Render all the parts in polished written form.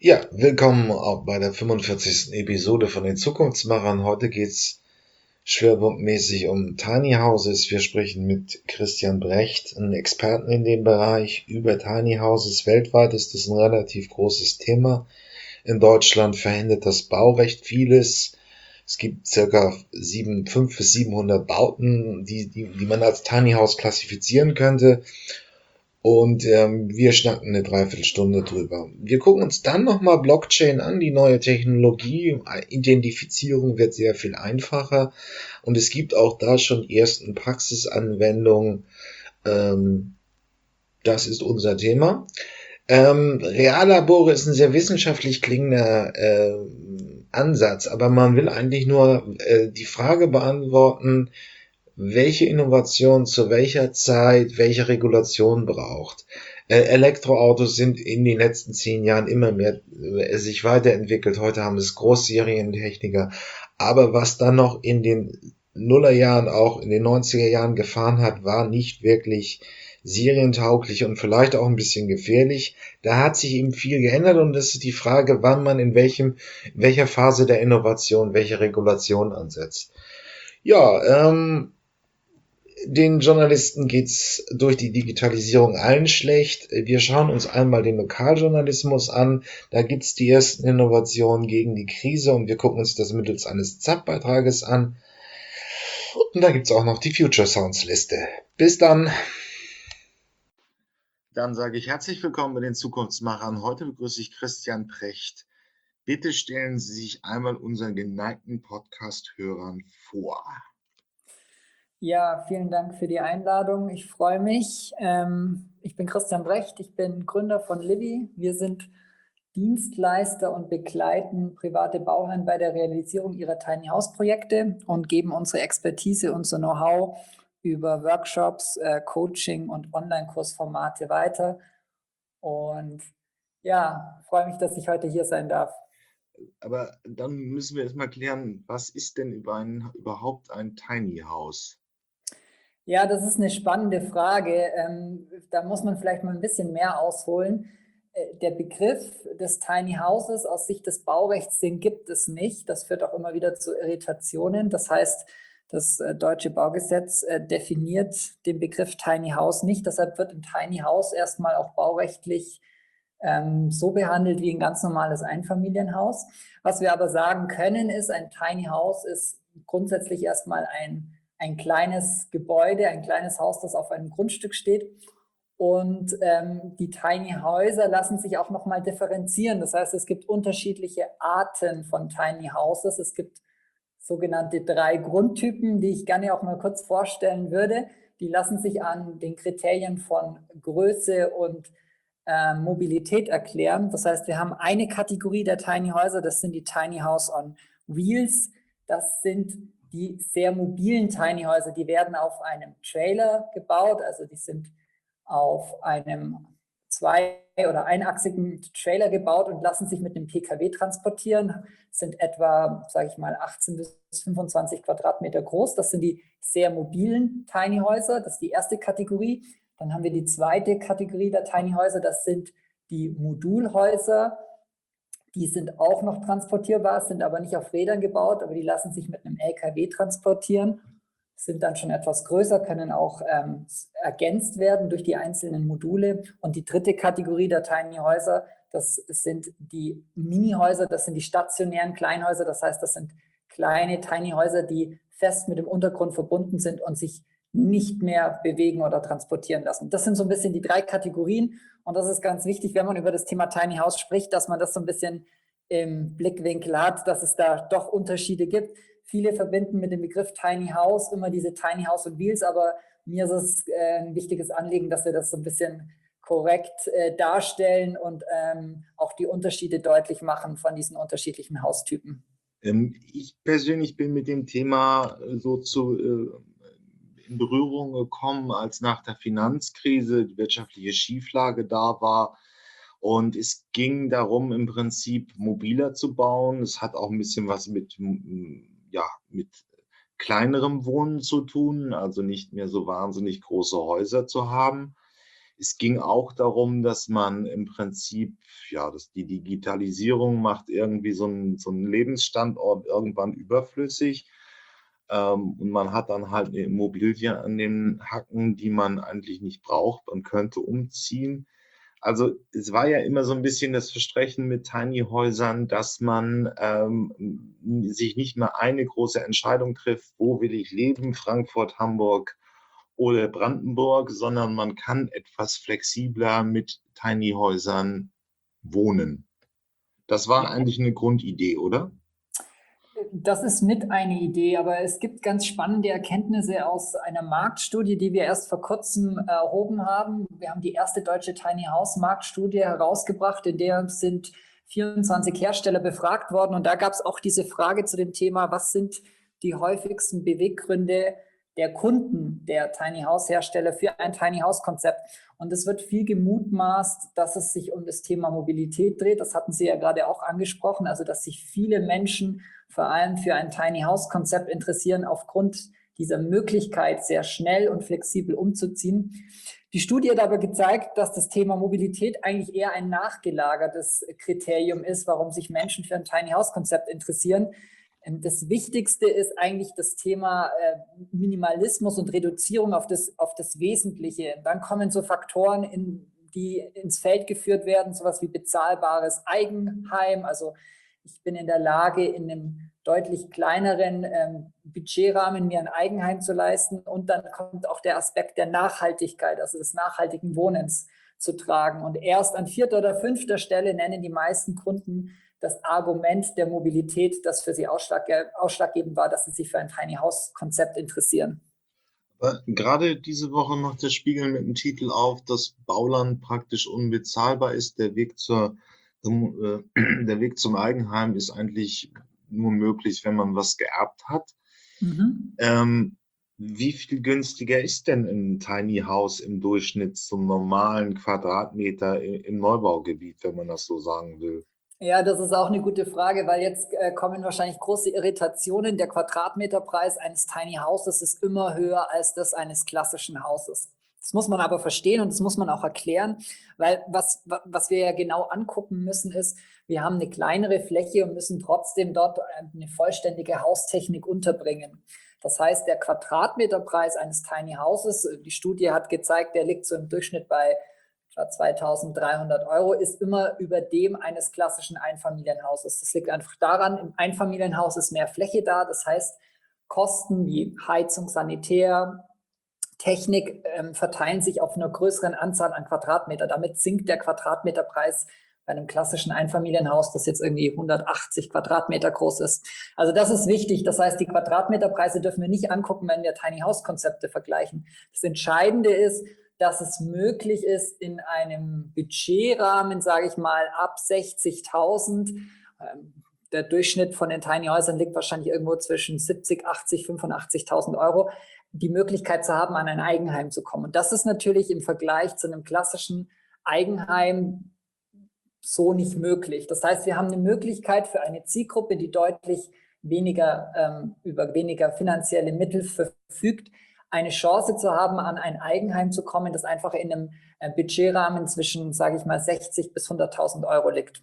Ja, willkommen auch bei der 45. Episode von den Zukunftsmachern. Heute geht's schwerpunktmäßig um Tiny Houses. Wir sprechen mit Christian Brecht, einem Experten in dem Bereich, über Tiny Houses. Weltweit ist das ein relativ großes Thema. In Deutschland verhindert das Baurecht vieles. Es gibt circa 500 bis 700 Bauten, die man als Tiny House klassifizieren könnte. Und wir schnacken eine Dreiviertelstunde drüber. Wir gucken uns dann nochmal Blockchain an, die neue Technologie. Identifizierung wird sehr viel einfacher. Und es gibt auch da schon ersten Praxisanwendungen. Ähm, Das ist unser Thema. Reallabore ist ein sehr wissenschaftlich klingender Ansatz, aber man will eigentlich nur die Frage beantworten, welche Innovation zu welcher Zeit welche Regulation braucht. Elektroautos sind in den letzten 10 Jahren immer mehr sich weiterentwickelt. Heute haben es Großserientechniker. Aber was dann noch in den Nullerjahren, auch in den 90er Jahren gefahren hat, war nicht wirklich serientauglich und vielleicht auch ein bisschen gefährlich. Da hat sich eben viel geändert und das ist die Frage, wann man in welcher Phase der Innovation welche Regulation ansetzt. Ja, den Journalisten geht's durch die Digitalisierung allen schlecht. Wir schauen uns einmal den Lokaljournalismus an. Da gibt's die ersten Innovationen gegen die Krise und wir gucken uns das mittels eines ZAP-Beitrages an. Und da gibt's auch noch die Future Sounds Liste. Bis dann. Dann sage ich herzlich willkommen bei den Zukunftsmachern. Heute begrüße ich Christian Precht. Bitte stellen Sie sich einmal unseren geneigten Podcast-Hörern vor. Ja, vielen Dank für die Einladung. Ich freue mich. Ich bin Christian Brecht, ich bin Gründer von Livy. Wir sind Dienstleister und begleiten private Bauherren bei der Realisierung ihrer Tiny House Projekte und geben unsere Expertise, unser Know-how über Workshops, Coaching und Online-Kursformate weiter. Und ja, freue mich, dass ich heute hier sein darf. Aber dann müssen wir erstmal klären, was ist denn überhaupt ein Tiny House? Ja, das ist eine spannende Frage. Da muss man vielleicht mal ein bisschen mehr ausholen. Der Begriff des Tiny Houses aus Sicht des Baurechts, den gibt es nicht. Das führt auch immer wieder zu Irritationen. Das heißt, das deutsche Baugesetz definiert den Begriff Tiny House nicht. Deshalb wird ein Tiny House erstmal auch baurechtlich so behandelt wie ein ganz normales Einfamilienhaus. Was wir aber sagen können, ist, ein Tiny House ist grundsätzlich erstmal ein kleines Gebäude, ein kleines Haus, das auf einem Grundstück steht. Und die Tiny Häuser lassen sich auch nochmal differenzieren. Das heißt, es gibt unterschiedliche Arten von Tiny Houses. Es gibt sogenannte 3 Grundtypen, die ich gerne auch mal kurz vorstellen würde. Die lassen sich an den Kriterien von Größe und Mobilität erklären. Das heißt, wir haben eine Kategorie der Tiny Häuser, das sind die Tiny House on Wheels. Das sind die sehr mobilen Tiny Häuser, die werden auf einem Trailer gebaut, also die sind auf einem oder einachsigen Trailer gebaut und lassen sich mit einem PKW transportieren, sind etwa, sage ich mal, 18 bis 25 Quadratmeter groß. Das sind die sehr mobilen Tiny Häuser, das ist die erste Kategorie. Dann haben wir die zweite Kategorie der Tiny Häuser, das sind die Modulhäuser. Die sind auch noch transportierbar, sind aber nicht auf Rädern gebaut, aber die lassen sich mit einem LKW transportieren, sind dann schon etwas größer, können auch ergänzt werden durch die einzelnen Module. Und die dritte Kategorie der Tiny Häuser, das sind die Mini-Häuser, das sind die stationären Kleinhäuser. Das heißt, das sind kleine Tiny Häuser, die fest mit dem Untergrund verbunden sind und sich nicht mehr bewegen oder transportieren lassen. Das sind so ein bisschen die 3 Kategorien. Und das ist ganz wichtig, wenn man über das Thema Tiny House spricht, dass man das so ein bisschen im Blickwinkel hat, dass es da doch Unterschiede gibt. Viele verbinden mit dem Begriff Tiny House immer diese Tiny House und Wheels, aber mir ist es ein wichtiges Anliegen, dass wir das so ein bisschen korrekt darstellen und auch die Unterschiede deutlich machen von diesen unterschiedlichen Haustypen. Ich persönlich bin mit dem Thema in Berührung gekommen, als nach der Finanzkrise die wirtschaftliche Schieflage da war. Und es ging darum, im Prinzip mobiler zu bauen. Es hat auch ein bisschen was mit kleinerem Wohnen zu tun, also nicht mehr so wahnsinnig große Häuser zu haben. Es ging auch darum, dass man im Prinzip, ja, dass die Digitalisierung macht irgendwie so einen Lebensstandort irgendwann überflüssig. Und man hat dann halt eine Immobilie an den Hacken, die man eigentlich nicht braucht. Man könnte umziehen. Also es war ja immer so ein bisschen das Versprechen mit Tiny Häusern, dass man sich nicht mehr eine große Entscheidung trifft, wo will ich leben, Frankfurt, Hamburg oder Brandenburg, sondern man kann etwas flexibler mit Tiny Häusern wohnen. Das war eigentlich eine Grundidee, oder? Das ist mit eine Idee, aber es gibt ganz spannende Erkenntnisse aus einer Marktstudie, die wir erst vor kurzem erhoben haben. Wir haben die erste deutsche Tiny House Marktstudie herausgebracht, in der sind 24 Hersteller befragt worden. Und da gab es auch diese Frage zu dem Thema, was sind die häufigsten Beweggründe der Kunden der Tiny House Hersteller für ein Tiny House Konzept. Und es wird viel gemutmaßt, dass es sich um das Thema Mobilität dreht. Das hatten Sie ja gerade auch angesprochen, also dass sich viele Menschen vor allem für ein Tiny House Konzept interessieren, aufgrund dieser Möglichkeit, sehr schnell und flexibel umzuziehen. Die Studie hat aber gezeigt, dass das Thema Mobilität eigentlich eher ein nachgelagertes Kriterium ist, warum sich Menschen für ein Tiny House Konzept interessieren. Das Wichtigste ist eigentlich das Thema Minimalismus und Reduzierung auf das Wesentliche. Dann kommen so Faktoren, die ins Feld geführt werden, sowas wie bezahlbares Eigenheim. Also ich bin in der Lage, in einem deutlich kleineren Budgetrahmen mir ein Eigenheim zu leisten. Und dann kommt auch der Aspekt der Nachhaltigkeit, also des nachhaltigen Wohnens zu tragen. Und erst an 4. oder 5. Stelle nennen die meisten Kunden das Argument der Mobilität, das für sie ausschlaggebend war, dass sie sich für ein Tiny House Konzept interessieren. Gerade diese Woche macht der Spiegel mit dem Titel auf, dass Bauland praktisch unbezahlbar ist. Der Weg zum Eigenheim ist eigentlich nur möglich, wenn man was geerbt hat. Wie viel günstiger ist denn ein Tiny House im Durchschnitt zum normalen Quadratmeter im Neubaugebiet, wenn man das so sagen will? Ja, das ist auch eine gute Frage, weil jetzt kommen wahrscheinlich große Irritationen. Der Quadratmeterpreis eines Tiny Houses ist immer höher als das eines klassischen Hauses. Das muss man aber verstehen und das muss man auch erklären, weil was wir ja genau angucken müssen ist, wir haben eine kleinere Fläche und müssen trotzdem dort eine vollständige Haustechnik unterbringen. Das heißt, der Quadratmeterpreis eines Tiny Houses, die Studie hat gezeigt, der liegt so im Durchschnitt bei 2.300 Euro, ist immer über dem eines klassischen Einfamilienhauses. Das liegt einfach daran, im Einfamilienhaus ist mehr Fläche da. Das heißt, Kosten wie Heizung, Sanitär, Technik verteilen sich auf einer größeren Anzahl an Quadratmeter. Damit sinkt der Quadratmeterpreis bei einem klassischen Einfamilienhaus, das jetzt irgendwie 180 Quadratmeter groß ist. Also das ist wichtig. Das heißt, die Quadratmeterpreise dürfen wir nicht angucken, wenn wir Tiny House Konzepte vergleichen. Das Entscheidende ist, dass es möglich ist, in einem Budgetrahmen, sage ich mal, ab 60.000, der Durchschnitt von den Tiny Häusern liegt wahrscheinlich irgendwo zwischen 70, 80, 85.000 Euro, die Möglichkeit zu haben, an ein Eigenheim zu kommen. Und das ist natürlich im Vergleich zu einem klassischen Eigenheim so nicht möglich. Das heißt, wir haben eine Möglichkeit für eine Zielgruppe, die deutlich über weniger finanzielle Mittel verfügt, eine Chance zu haben, an ein Eigenheim zu kommen, das einfach in einem Budgetrahmen zwischen, sage ich mal, 60 bis 100.000 Euro liegt.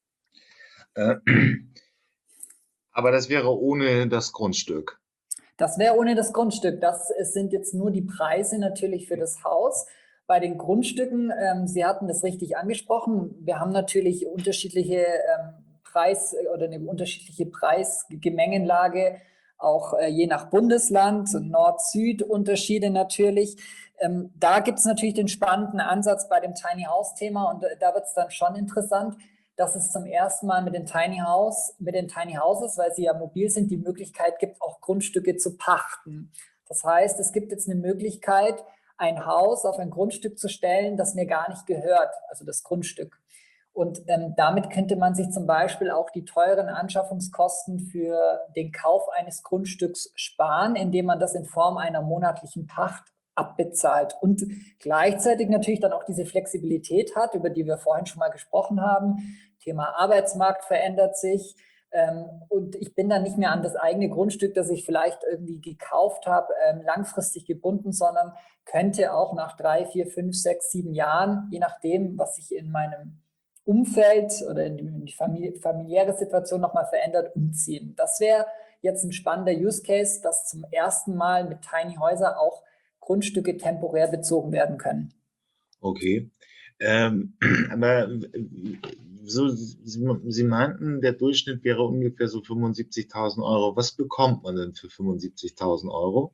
Aber das wäre ohne das Grundstück. Das wäre ohne das Grundstück. Das sind jetzt nur die Preise natürlich für das Haus. Bei den Grundstücken, Sie hatten das richtig angesprochen, wir haben natürlich unterschiedliche eine unterschiedliche Preisgemengenlage, auch je nach Bundesland, Nord-Süd-Unterschiede natürlich. Da gibt es natürlich den spannenden Ansatz bei dem Tiny House-Thema und da wird es dann schon interessant, dass es zum ersten Mal mit den Tiny Houses, weil sie ja mobil sind, die Möglichkeit gibt, auch Grundstücke zu pachten. Das heißt, es gibt jetzt eine Möglichkeit, ein Haus auf ein Grundstück zu stellen, das mir gar nicht gehört, also das Grundstück. Und damit könnte man sich zum Beispiel auch die teuren Anschaffungskosten für den Kauf eines Grundstücks sparen, indem man das in Form einer monatlichen Pacht abbezahlt und gleichzeitig natürlich dann auch diese Flexibilität hat, über die wir vorhin schon mal gesprochen haben. Thema Arbeitsmarkt verändert sich. Und ich bin dann nicht mehr an das eigene Grundstück, das ich vielleicht irgendwie gekauft habe, langfristig gebunden, sondern könnte auch nach 3, 4, 5, 6, 7 Jahren, je nachdem, was sich in meinem Umfeld oder in die familiäre Situation nochmal verändert, umziehen. Das wäre jetzt ein spannender Use Case, dass zum ersten Mal mit Tiny Häuser auch Grundstücke temporär bezogen werden können. Okay. Aber so, Sie meinten, der Durchschnitt wäre ungefähr so 75.000 Euro. Was bekommt man denn für 75.000 Euro?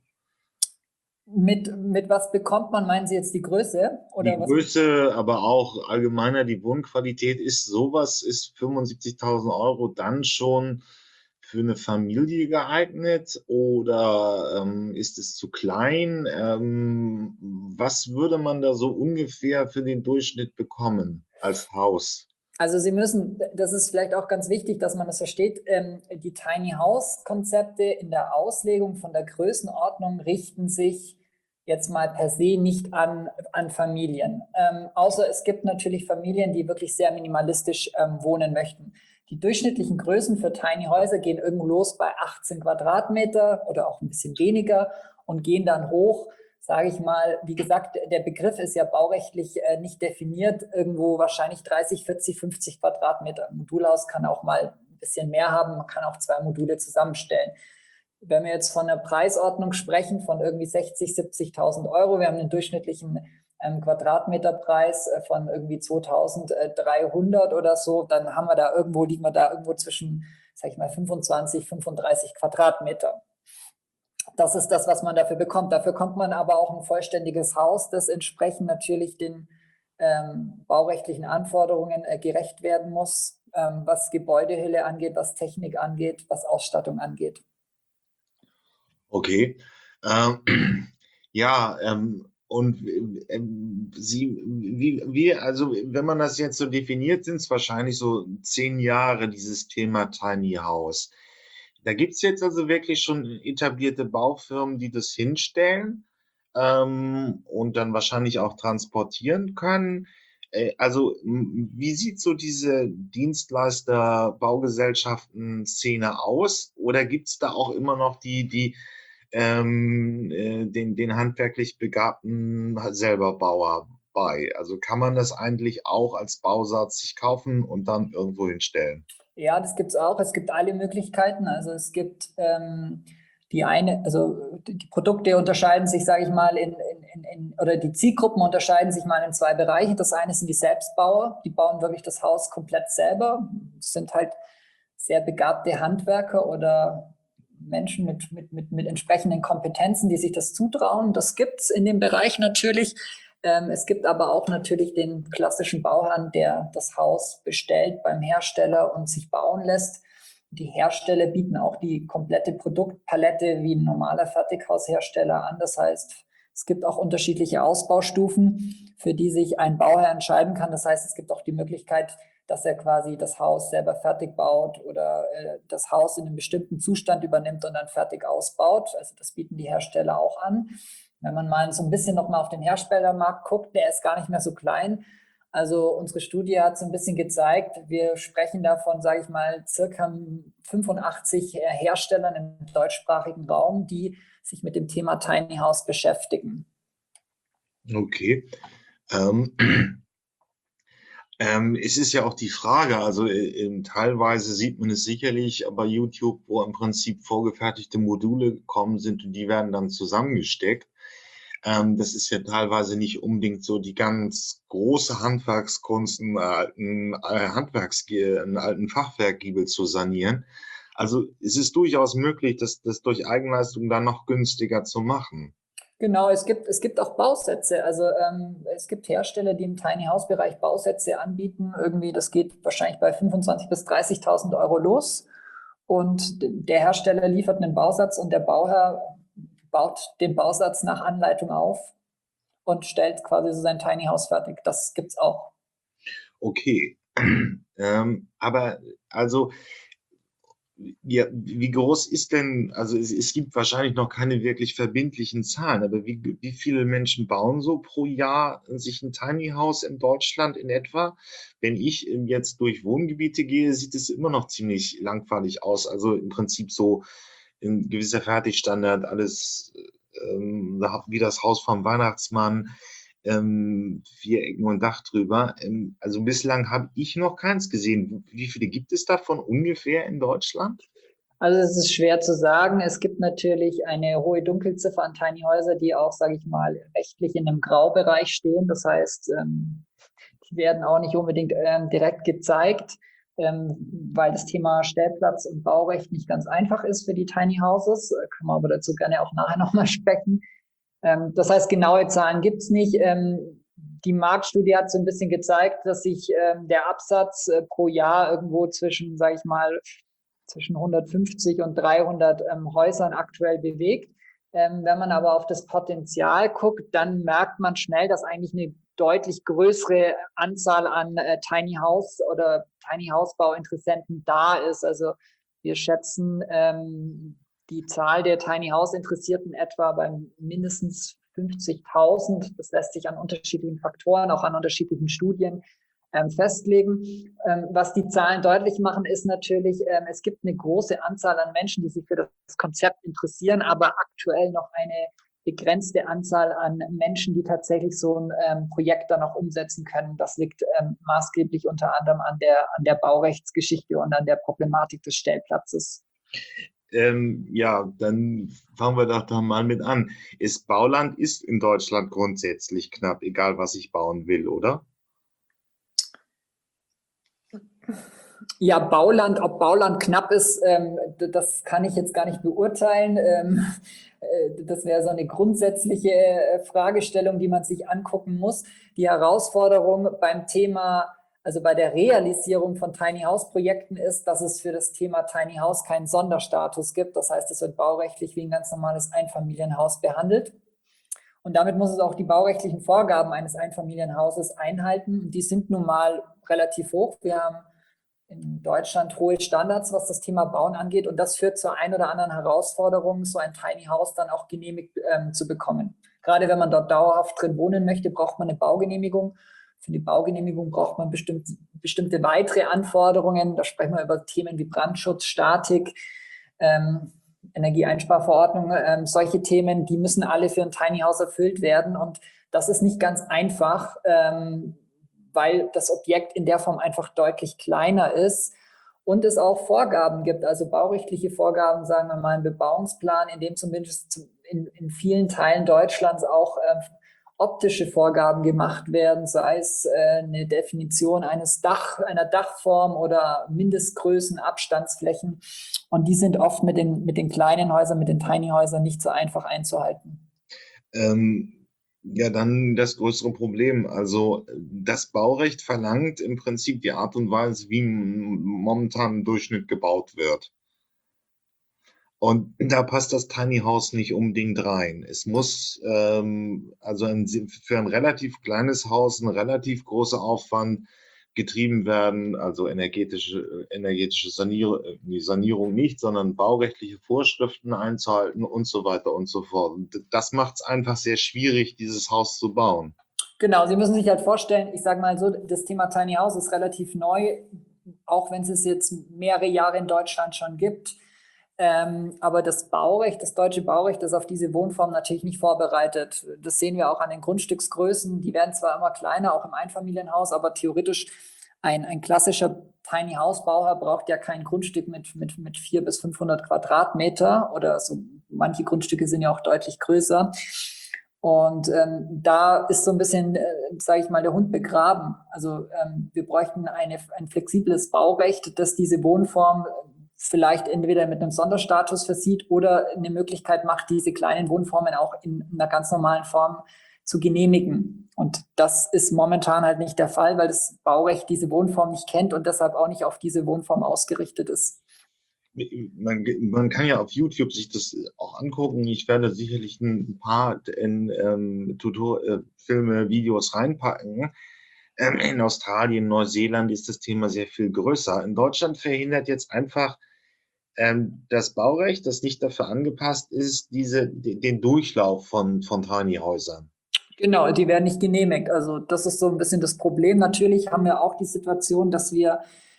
Mit was bekommt man, meinen Sie jetzt die Größe? Die Oder was? Größe, aber auch allgemeiner die Wohnqualität, ist 75.000 Euro dann schon für eine Familie geeignet oder ist es zu klein? Was würde man da so ungefähr für den Durchschnitt bekommen als Haus? Also Sie müssen, das ist vielleicht auch ganz wichtig, dass man das versteht, die Tiny House Konzepte in der Auslegung von der Größenordnung richten sich jetzt mal per se nicht an Familien. Außer es gibt natürlich Familien, die wirklich sehr minimalistisch wohnen möchten. Die durchschnittlichen Größen für Tiny Häuser gehen irgendwo los bei 18 Quadratmeter oder auch ein bisschen weniger und gehen dann hoch, sage ich mal, wie gesagt, der Begriff ist ja baurechtlich nicht definiert, irgendwo wahrscheinlich 30, 40, 50 Quadratmeter. Ein Modulhaus kann auch mal ein bisschen mehr haben, man kann auch 2 Module zusammenstellen. Wenn wir jetzt von einer Preisordnung sprechen, von irgendwie 60, 70.000 Euro, wir haben einen durchschnittlichen Quadratmeterpreis von irgendwie 2.300 oder so, dann haben wir da irgendwo, liegen wir da irgendwo zwischen, sag ich mal, 25, 35 Quadratmeter. Das ist das, was man dafür bekommt. Dafür kommt man aber auch ein vollständiges Haus, das entsprechend natürlich den baurechtlichen Anforderungen gerecht werden muss, was Gebäudehülle angeht, was Technik angeht, was Ausstattung angeht. Okay. Ja, und also wenn man das jetzt so definiert, sind es wahrscheinlich so 10 Jahre, dieses Thema Tiny House. Da gibt es jetzt also wirklich schon etablierte Baufirmen, die das hinstellen und dann wahrscheinlich auch transportieren können. Also, wie sieht so diese Dienstleister-Baugesellschaften-Szene aus? Oder gibt es da auch immer noch die den handwerklich begabten selber Bauer bei? Also kann man das eigentlich auch als Bausatz sich kaufen und dann irgendwo hinstellen? Ja, das gibt es auch. Es gibt alle Möglichkeiten. Also es gibt also die Produkte unterscheiden sich, sage ich mal, oder die Zielgruppen unterscheiden sich mal in 2 Bereiche. Das eine sind die Selbstbauer, die bauen wirklich das Haus komplett selber. Das sind halt sehr begabte Handwerker oder Menschen mit entsprechenden Kompetenzen, die sich das zutrauen. Das gibt es in dem Bereich natürlich. Es gibt aber auch natürlich den klassischen Bauherrn, der das Haus bestellt beim Hersteller und sich bauen lässt. Die Hersteller bieten auch die komplette Produktpalette wie ein normaler Fertighaushersteller an. Das heißt, es gibt auch unterschiedliche Ausbaustufen, für die sich ein Bauherr entscheiden kann. Das heißt, es gibt auch die Möglichkeit, dass er quasi das Haus selber fertig baut oder das Haus in einem bestimmten Zustand übernimmt und dann fertig ausbaut. Also das bieten die Hersteller auch an. Wenn man mal so ein bisschen noch mal auf den Herstellermarkt guckt, der ist gar nicht mehr so klein. Also unsere Studie hat so ein bisschen gezeigt, wir sprechen davon, sage ich mal, circa 85 Herstellern im deutschsprachigen Raum, die sich mit dem Thema Tiny House beschäftigen. Okay. Ähm, es ist ja auch die Frage, also teilweise sieht man es sicherlich bei YouTube, wo im Prinzip vorgefertigte Module gekommen sind und die werden dann zusammengesteckt. Das ist ja teilweise nicht unbedingt so die ganz große Handwerkskunst, einen alten Fachwerkgiebel zu sanieren. Also es ist durchaus möglich, das durch Eigenleistung dann noch günstiger zu machen. Genau, es gibt auch Bausätze. Also es gibt Hersteller, die im Tiny House Bereich Bausätze anbieten. Irgendwie, das geht wahrscheinlich bei 25.000 bis 30.000 Euro los. Und der Hersteller liefert einen Bausatz und der Bauherr baut den Bausatz nach Anleitung auf und stellt quasi so sein Tiny House fertig. Das gibt's auch. Okay. Aber also Ja, wie groß ist denn, also es gibt wahrscheinlich noch keine wirklich verbindlichen Zahlen, aber wie viele Menschen bauen so pro Jahr sich ein Tiny House in Deutschland in etwa? Wenn ich jetzt durch Wohngebiete gehe, sieht es immer noch ziemlich langweilig aus. Also im Prinzip so ein gewisser Fertigstandard, alles wie das Haus vom Weihnachtsmann, vier Ecken und Dach drüber. Also bislang habe ich noch keins gesehen. Wie viele gibt es davon ungefähr in Deutschland? Also es ist schwer zu sagen. Es gibt natürlich eine hohe Dunkelziffer an Tiny Häuser, die auch, sage ich mal, rechtlich in einem Graubereich stehen. Das heißt, die werden auch nicht unbedingt direkt gezeigt, weil das Thema Stellplatz und Baurecht nicht ganz einfach ist für die Tiny Houses. Können wir aber dazu gerne auch nachher nochmal sprechen. Das heißt, genaue Zahlen gibt es nicht. Die Marktstudie hat so ein bisschen gezeigt, dass sich der Absatz pro Jahr irgendwo zwischen, sage ich mal, zwischen 150 und 300 Häusern aktuell bewegt. Wenn man aber auf das Potenzial guckt, dann merkt man schnell, dass eigentlich eine deutlich größere Anzahl an Tiny House oder Tiny House Bauinteressenten da ist. Also wir schätzen die Zahl der Tiny House Interessierten etwa bei mindestens 50.000. Das lässt sich an unterschiedlichen Faktoren, auch an unterschiedlichen Studien festlegen. Was die Zahlen deutlich machen, ist natürlich, es gibt eine große Anzahl an Menschen, die sich für das Konzept interessieren, aber aktuell noch eine begrenzte Anzahl an Menschen, die tatsächlich so ein Projekt dann auch umsetzen können. Das liegt maßgeblich unter anderem an der Baurechtsgeschichte und an der Problematik des Stellplatzes. Ja, dann fangen wir doch da mal mit an. Bauland ist in Deutschland grundsätzlich knapp, egal was ich bauen will, oder? Ja, Bauland, ob Bauland knapp ist, das kann ich jetzt gar nicht beurteilen. Das wäre so eine grundsätzliche Fragestellung, die man sich angucken muss. Die Herausforderung beim Thema, also bei der Realisierung von Tiny House Projekten ist, dass es für das Thema Tiny House keinen Sonderstatus gibt. Das heißt, es wird baurechtlich wie ein ganz normales Einfamilienhaus behandelt. Und damit muss es auch die baurechtlichen Vorgaben eines Einfamilienhauses einhalten. Und die sind nun mal relativ hoch. Wir haben in Deutschland hohe Standards, was das Thema Bauen angeht. Und das führt zur ein oder anderen Herausforderung, so ein Tiny House dann auch genehmigt zu bekommen. Gerade wenn man dort dauerhaft drin wohnen möchte, braucht man eine Baugenehmigung. Für die Baugenehmigung braucht man bestimmte weitere Anforderungen. Da sprechen wir über Themen wie Brandschutz, Statik, Energieeinsparverordnung, solche Themen, die müssen alle für ein Tiny House erfüllt werden. Und das ist nicht ganz einfach, weil das Objekt in der Form einfach deutlich kleiner ist und es auch Vorgaben gibt, also baurechtliche Vorgaben, sagen wir mal, ein Bebauungsplan, in dem zumindest in vielen Teilen Deutschlands auch optische Vorgaben gemacht werden, sei es eine Definition einer Dachform oder Mindestgrößen, Abstandsflächen. Und die sind oft mit den kleinen Häusern, mit den Tiny Häusern nicht so einfach einzuhalten. Ja, dann das größere Problem. Also das Baurecht verlangt im Prinzip die Art und Weise, wie momentan im Durchschnitt gebaut wird. Und da passt das Tiny House nicht unbedingt rein. Es muss also für ein relativ kleines Haus ein relativ großer Aufwand getrieben werden, also energetische Sanierung nicht, sondern baurechtliche Vorschriften einzuhalten und so weiter und so fort. Und das macht es einfach sehr schwierig, dieses Haus zu bauen. Genau, Sie müssen sich halt vorstellen, ich sage mal so, das Thema Tiny House ist relativ neu, auch wenn es jetzt mehrere Jahre in Deutschland schon gibt. Aber das Baurecht, das deutsche Baurecht ist auf diese Wohnform natürlich nicht vorbereitet. Das sehen wir auch an den Grundstücksgrößen. Die werden zwar immer kleiner, auch im Einfamilienhaus, aber theoretisch ein klassischer Tiny House Bauherr braucht ja kein Grundstück mit 400 bis 500 Quadratmeter oder so. Manche Grundstücke sind ja auch deutlich größer. Und da ist so ein bisschen, sage ich mal, der Hund begraben. Also wir bräuchten ein flexibles Baurecht, das diese Wohnform vielleicht entweder mit einem Sonderstatus versieht oder eine Möglichkeit macht, diese kleinen Wohnformen auch in einer ganz normalen Form zu genehmigen. Und das ist momentan halt nicht der Fall, weil das Baurecht diese Wohnform nicht kennt und deshalb auch nicht auf diese Wohnform ausgerichtet ist. Man kann ja auf YouTube sich das auch angucken. Ich werde sicherlich ein paar Filme, Videos reinpacken. In Australien, Neuseeland ist das Thema sehr viel größer. In Deutschland verhindert jetzt einfach Das Baurecht, das nicht dafür angepasst ist, den Durchlauf von Tiny Häusern. Genau, die werden nicht genehmigt. Also das ist so ein bisschen das Problem. Natürlich haben wir auch die Situation, dass wir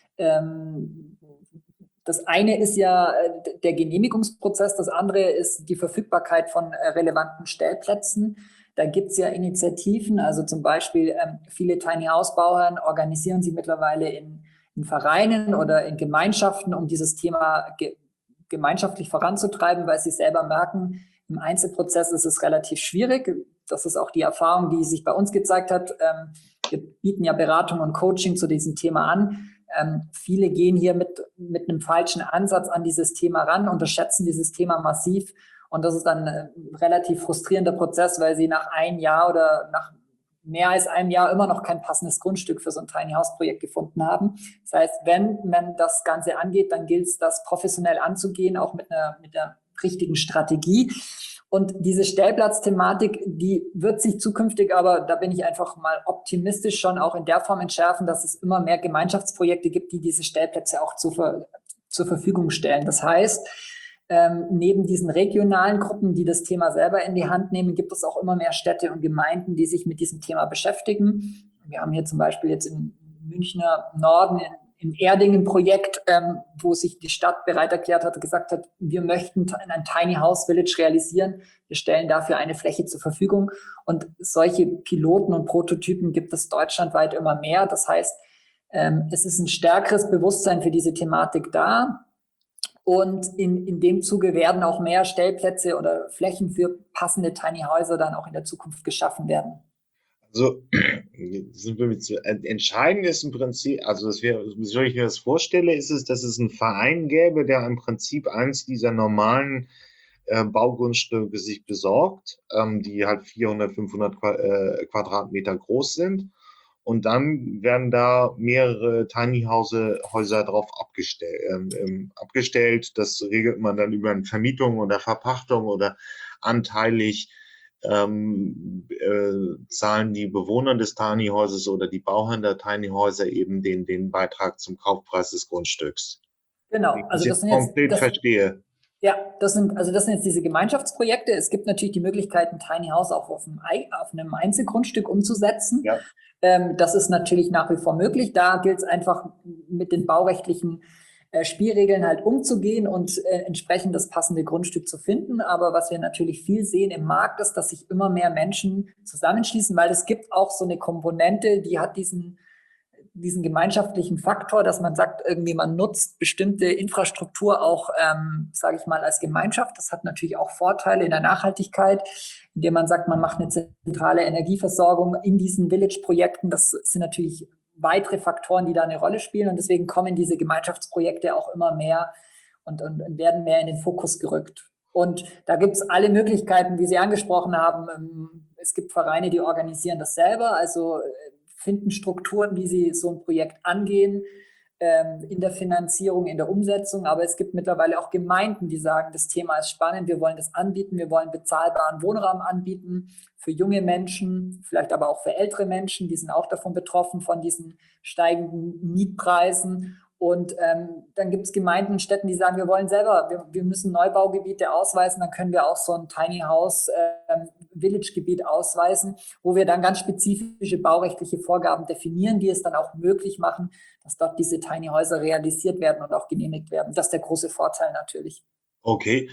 ähm, das eine ist ja der Genehmigungsprozess, das andere ist die Verfügbarkeit von relevanten Stellplätzen. Da gibt es ja Initiativen, also zum Beispiel viele Tiny House Bauherren organisieren sich mittlerweile in Vereinen oder in Gemeinschaften, um dieses Thema gemeinschaftlich voranzutreiben, weil sie selber merken, im Einzelprozess ist es relativ schwierig. Das ist auch die Erfahrung, die sich bei uns gezeigt hat. Wir bieten ja Beratung und Coaching zu diesem Thema an. Viele gehen hier mit einem falschen Ansatz an dieses Thema ran, unterschätzen dieses Thema massiv. Und das ist dann ein relativ frustrierender Prozess, weil sie nach einem Jahr oder nach mehr als einem Jahr immer noch kein passendes Grundstück für so ein Tiny House Projekt gefunden haben. Das heißt, wenn man das Ganze angeht, dann gilt es, das professionell anzugehen, auch mit der richtigen Strategie. Und diese Stellplatzthematik, die wird sich zukünftig, aber da bin ich einfach mal optimistisch, schon auch in der Form entschärfen, dass es immer mehr Gemeinschaftsprojekte gibt, die diese Stellplätze auch zur Verfügung stellen. Das heißt, neben diesen regionalen Gruppen, die das Thema selber in die Hand nehmen, gibt es auch immer mehr Städte und Gemeinden, die sich mit diesem Thema beschäftigen. Wir haben hier zum Beispiel jetzt im Münchner Norden in Erding ein Projekt, wo sich die Stadt bereit erklärt hat, gesagt hat, wir möchten ein Tiny House Village realisieren. Wir stellen dafür eine Fläche zur Verfügung. Und solche Piloten und Prototypen gibt es deutschlandweit immer mehr. Das heißt, es ist ein stärkeres Bewusstsein für diese Thematik da. Und in dem Zuge werden auch mehr Stellplätze oder Flächen für passende Tiny Häuser dann auch in der Zukunft geschaffen werden. Also sind wir mit so, entscheidend ist im Prinzip, also so ich mir das vorstelle, ist es, dass es einen Verein gäbe, der im Prinzip eins dieser normalen Baugrundstücke sich besorgt, die halt 400, 500 Quadratmeter groß sind. Und dann werden da mehrere Tiny Häuser drauf abgestellt. Das regelt man dann über eine Vermietung oder Verpachtung oder anteilig zahlen die Bewohner des Tiny Houses oder die Bauherren der Tiny Häuser eben den Beitrag zum Kaufpreis des Grundstücks. Genau, Wenn ich das also das jetzt sind jetzt, konkret verstehe. ja, das sind jetzt diese Gemeinschaftsprojekte. Es gibt natürlich die Möglichkeit, ein Tiny House auch auf einem Einzelgrundstück umzusetzen. Ja. Das ist natürlich nach wie vor möglich. Da gilt es einfach mit den baurechtlichen Spielregeln halt umzugehen und entsprechend das passende Grundstück zu finden. Aber was wir natürlich viel sehen im Markt ist, dass sich immer mehr Menschen zusammenschließen, weil es gibt auch so eine Komponente, die hat diesen gemeinschaftlichen Faktor, dass man sagt, irgendwie man nutzt bestimmte Infrastruktur auch, sage ich mal, als Gemeinschaft. Das hat natürlich auch Vorteile in der Nachhaltigkeit, indem man sagt, man macht eine zentrale Energieversorgung in diesen Village-Projekten. Das sind natürlich weitere Faktoren, die da eine Rolle spielen. Und deswegen kommen diese Gemeinschaftsprojekte auch immer mehr und werden mehr in den Fokus gerückt. Und da gibt es alle Möglichkeiten, wie Sie angesprochen haben. Es gibt Vereine, die organisieren das selber, also finden Strukturen, wie sie so ein Projekt angehen, in der Finanzierung, in der Umsetzung. Aber es gibt mittlerweile auch Gemeinden, die sagen, das Thema ist spannend, wir wollen das anbieten, wir wollen bezahlbaren Wohnraum anbieten für junge Menschen, vielleicht aber auch für ältere Menschen, die sind auch davon betroffen, von diesen steigenden Mietpreisen. Und dann gibt es Gemeinden und Städten, die sagen, wir wollen selber, wir müssen Neubaugebiete ausweisen, dann können wir auch so ein Tiny House Village-Gebiet ausweisen, wo wir dann ganz spezifische baurechtliche Vorgaben definieren, die es dann auch möglich machen, dass dort diese Tiny Häuser realisiert werden und auch genehmigt werden. Das ist der große Vorteil natürlich. Okay.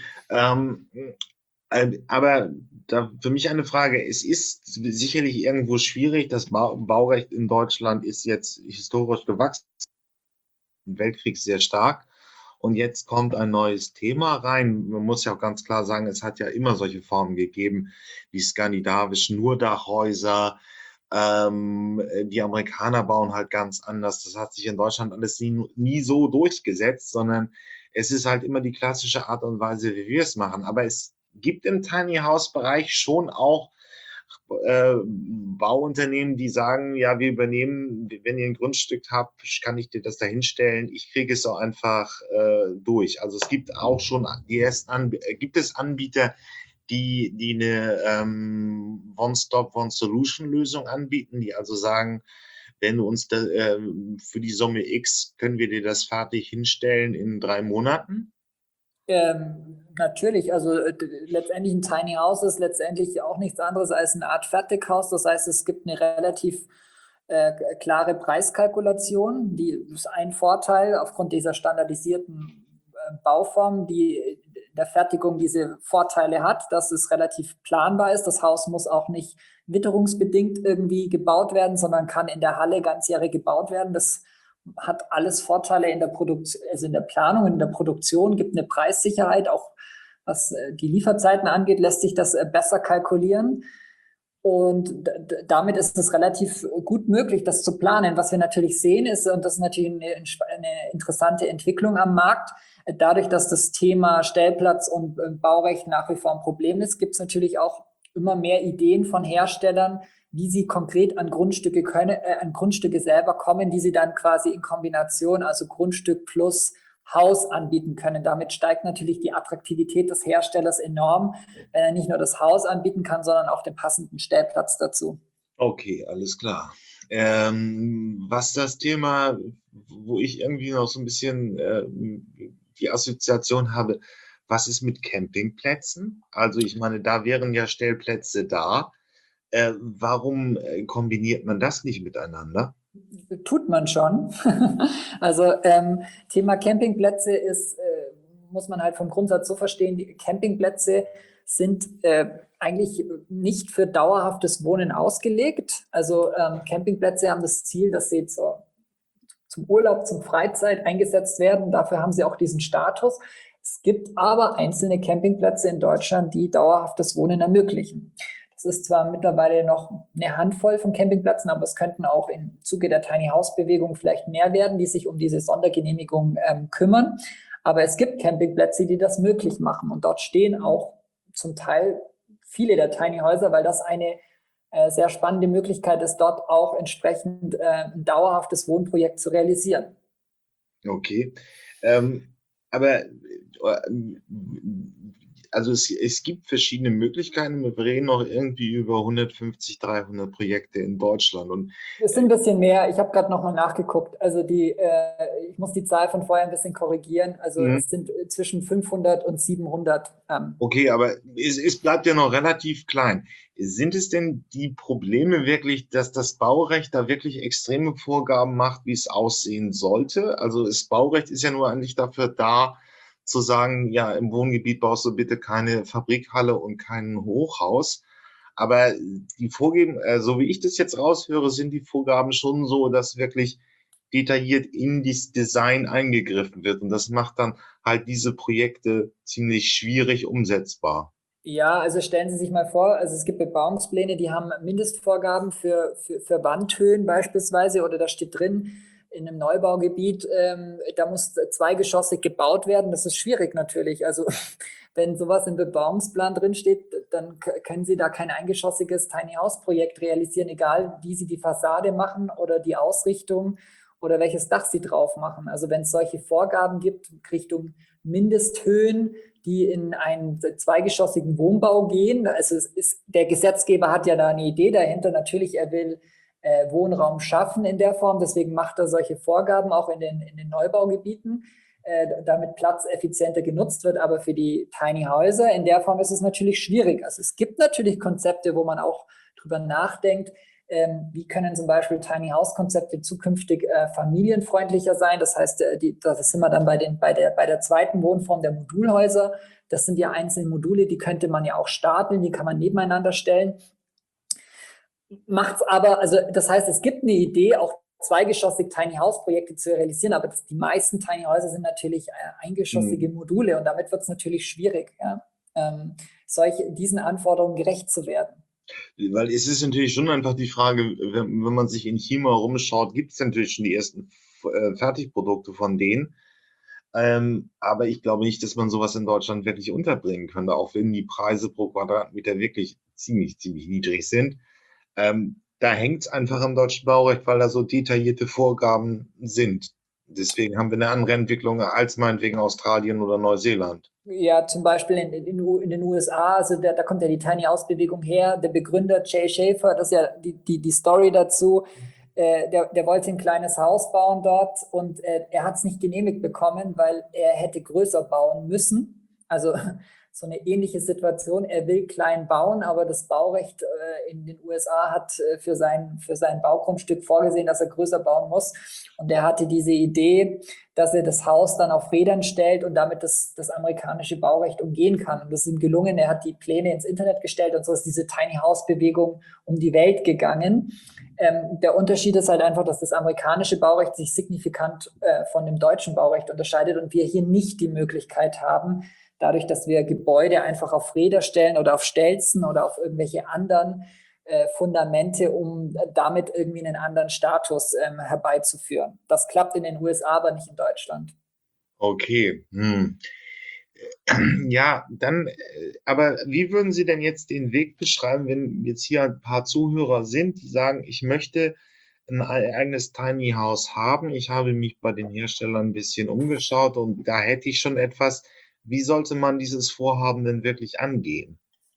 Aber da für mich eine Frage, es ist sicherlich irgendwo schwierig, das Baurecht in Deutschland ist jetzt historisch gewachsen, im Weltkrieg sehr stark. Und jetzt kommt ein neues Thema rein. Man muss ja auch ganz klar sagen, es hat ja immer solche Formen gegeben, die skandinavischen Nurdachhäuser. Die Amerikaner bauen halt ganz anders. Das hat sich in Deutschland alles nie so durchgesetzt, sondern es ist halt immer die klassische Art und Weise, wie wir es machen. Aber es gibt im Tiny House Bereich schon auch Bauunternehmen, die sagen, ja, wir übernehmen, wenn ihr ein Grundstück habt, kann ich dir das da hinstellen, ich kriege es so einfach durch. Also es gibt auch schon gibt es Anbieter, die eine One-Stop, One-Solution-Lösung anbieten, die also sagen, wenn du uns für die Summe X können wir dir das fertig hinstellen in 3 Monaten? Natürlich, also letztendlich ein Tiny House ist letztendlich auch nichts anderes als eine Art Fertighaus. Das heißt, es gibt eine relativ klare Preiskalkulation. Die ist ein Vorteil aufgrund dieser standardisierten Bauform, die in der Fertigung diese Vorteile hat, dass es relativ planbar ist. Das Haus muss auch nicht witterungsbedingt irgendwie gebaut werden, sondern kann in der Halle ganzjährig gebaut werden. Das hat alles Vorteile in der Produktion, also in der Planung, in der Produktion, gibt eine Preissicherheit, auch was die Lieferzeiten angeht, lässt sich das besser kalkulieren. Und damit ist es relativ gut möglich, das zu planen. Was wir natürlich sehen ist, und das ist natürlich eine interessante Entwicklung am Markt, dadurch, dass das Thema Stellplatz und Baurecht nach wie vor ein Problem ist, gibt es natürlich auch immer mehr Ideen von Herstellern, wie sie konkret an Grundstücke selber kommen, die sie dann quasi in Kombination, also Grundstück plus Haus anbieten können. Damit steigt natürlich die Attraktivität des Herstellers enorm, wenn er nicht nur das Haus anbieten kann, sondern auch den passenden Stellplatz dazu. Okay, alles klar. Was das Thema, wo ich irgendwie noch so ein bisschen die Assoziation habe, was ist mit Campingplätzen? Also ich meine, da wären ja Stellplätze da. Warum kombiniert man das nicht miteinander? Tut man schon. Also Thema Campingplätze ist, muss man halt vom Grundsatz so verstehen, die Campingplätze sind eigentlich nicht für dauerhaftes Wohnen ausgelegt. Also Campingplätze haben das Ziel, dass sie zum Urlaub, zum Freizeit eingesetzt werden. Dafür haben sie auch diesen Status. Es gibt aber einzelne Campingplätze in Deutschland, die dauerhaftes Wohnen ermöglichen. Es ist zwar mittlerweile noch eine Handvoll von Campingplätzen, aber es könnten auch im Zuge der Tiny House Bewegung vielleicht mehr werden, die sich um diese Sondergenehmigung kümmern. Aber es gibt Campingplätze, die das möglich machen. Und dort stehen auch zum Teil viele der Tiny Häuser, weil das eine sehr spannende Möglichkeit ist, dort auch entsprechend ein dauerhaftes Wohnprojekt zu realisieren. Okay. Aber also es gibt verschiedene Möglichkeiten. Wir reden noch irgendwie über 150, 300 Projekte in Deutschland. Und Es sind ein bisschen mehr. Ich habe gerade nochmal nachgeguckt. Also ich muss die Zahl von vorher ein bisschen korrigieren. Also es sind zwischen 500 und 700. Okay, aber es bleibt ja noch relativ klein. Sind es denn die Probleme wirklich, dass das Baurecht da wirklich extreme Vorgaben macht, wie es aussehen sollte? Also das Baurecht ist ja nur eigentlich dafür da, zu sagen, ja, im Wohngebiet baust du bitte keine Fabrikhalle und kein Hochhaus. Aber die Vorgaben, so wie ich das jetzt raushöre, sind die Vorgaben schon so, dass wirklich detailliert in das Design eingegriffen wird. Und das macht dann halt diese Projekte ziemlich schwierig umsetzbar. Ja, also stellen Sie sich mal vor, also es gibt Bebauungspläne, die haben Mindestvorgaben für Wandhöhen beispielsweise, oder da steht drin, in einem Neubaugebiet, da muss zweigeschossig gebaut werden. Das ist schwierig natürlich. Also wenn sowas im Bebauungsplan drin steht, dann können Sie da kein eingeschossiges Tiny House Projekt realisieren, egal wie Sie die Fassade machen oder die Ausrichtung oder welches Dach Sie drauf machen. Also wenn es solche Vorgaben gibt Richtung Mindesthöhen, die in einen zweigeschossigen Wohnbau gehen. Also der Gesetzgeber hat ja da eine Idee dahinter. Natürlich, er will Wohnraum schaffen in der Form. Deswegen macht er solche Vorgaben auch in den Neubaugebieten, damit Platz effizienter genutzt wird. Aber für die Tiny Häuser in der Form ist es natürlich schwierig. Also es gibt natürlich Konzepte, wo man auch drüber nachdenkt, wie können zum Beispiel Tiny House Konzepte zukünftig familienfreundlicher sein. Das heißt, das sind wir dann bei der zweiten Wohnform der Modulhäuser. Das sind ja einzelne Module, die könnte man ja auch stapeln, die kann man nebeneinander stellen. Macht's aber, also das heißt, es gibt eine Idee, auch zweigeschossig Tiny House Projekte zu realisieren, aber die meisten Tiny Häuser sind natürlich eingeschossige Module und damit wird es natürlich schwierig, ja, diesen Anforderungen gerecht zu werden. Weil es ist natürlich schon einfach die Frage, wenn man sich in China rumschaut, gibt es natürlich schon die ersten Fertigprodukte von denen. Aber ich glaube nicht, dass man sowas in Deutschland wirklich unterbringen könnte, auch wenn die Preise pro Quadratmeter wirklich ziemlich, ziemlich niedrig sind. Da hängt es einfach am deutschen Baurecht, weil da so detaillierte Vorgaben sind. Deswegen haben wir eine andere Entwicklung als meinetwegen Australien oder Neuseeland. Ja, zum Beispiel in den USA, also da kommt ja die Tiny House Bewegung her. Der Begründer Jay Schaefer, das ist ja die Story dazu. Der wollte ein kleines Haus bauen dort und er hat es nicht genehmigt bekommen, weil er hätte größer bauen müssen. Also so eine ähnliche Situation. Er will klein bauen, aber das Baurecht in den USA hat für sein Baugrundstück vorgesehen, dass er größer bauen muss. Und er hatte diese Idee, dass er das Haus dann auf Rädern stellt und damit das amerikanische Baurecht umgehen kann. Und das ist ihm gelungen. Er hat die Pläne ins Internet gestellt und so ist diese Tiny House Bewegung um die Welt gegangen. Der Unterschied ist halt einfach, dass das amerikanische Baurecht sich signifikant von dem deutschen Baurecht unterscheidet und wir hier nicht die Möglichkeit haben, dadurch, dass wir Gebäude einfach auf Räder stellen oder auf Stelzen oder auf irgendwelche anderen Fundamente, um damit irgendwie einen anderen Status herbeizuführen. Das klappt in den USA, aber nicht in Deutschland. Okay. Ja, dann, aber wie würden Sie denn jetzt den Weg beschreiben, wenn jetzt hier ein paar Zuhörer sind, die sagen, ich möchte ein eigenes Tiny House haben. Ich habe mich bei den Herstellern ein bisschen umgeschaut und da hätte ich schon etwas. Wie sollte man dieses Vorhaben denn wirklich angehen?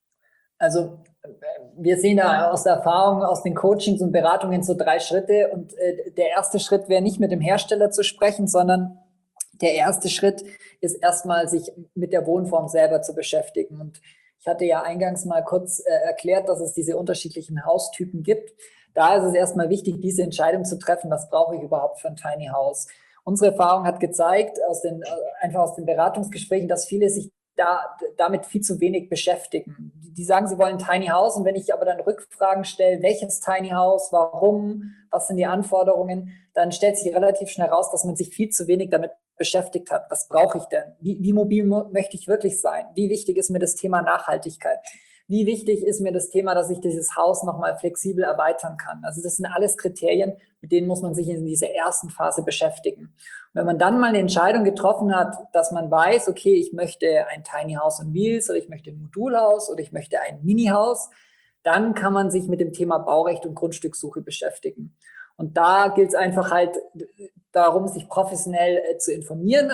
Also wir sehen da aus der Erfahrung, aus den Coachings und Beratungen so 3 Schritte. Und der erste Schritt wäre nicht mit dem Hersteller zu sprechen, sondern der erste Schritt ist erstmal, sich mit der Wohnform selber zu beschäftigen. Und ich hatte ja eingangs mal kurz erklärt, dass es diese unterschiedlichen Haustypen gibt. Da ist es erstmal wichtig, diese Entscheidung zu treffen, was brauche ich überhaupt für ein Tiny House. Unsere Erfahrung hat gezeigt, einfach aus den Beratungsgesprächen, dass viele sich damit viel zu wenig beschäftigen. Die sagen, sie wollen ein Tiny House und wenn ich aber dann Rückfragen stelle, welches Tiny House, warum, was sind die Anforderungen, dann stellt sich relativ schnell raus, dass man sich viel zu wenig damit beschäftigt hat. Was brauche ich denn? Wie mobil möchte ich wirklich sein? Wie wichtig ist mir das Thema Nachhaltigkeit? Wie wichtig ist mir das Thema, dass ich dieses Haus nochmal flexibel erweitern kann? Also das sind alles Kriterien, mit denen muss man sich in dieser ersten Phase beschäftigen. Und wenn man dann mal eine Entscheidung getroffen hat, dass man weiß, okay, ich möchte ein Tiny House on Wheels oder ich möchte ein Modulhaus oder ich möchte ein Mini-Haus, dann kann man sich mit dem Thema Baurecht und Grundstückssuche beschäftigen. Und da gilt es einfach halt darum, sich professionell zu informieren,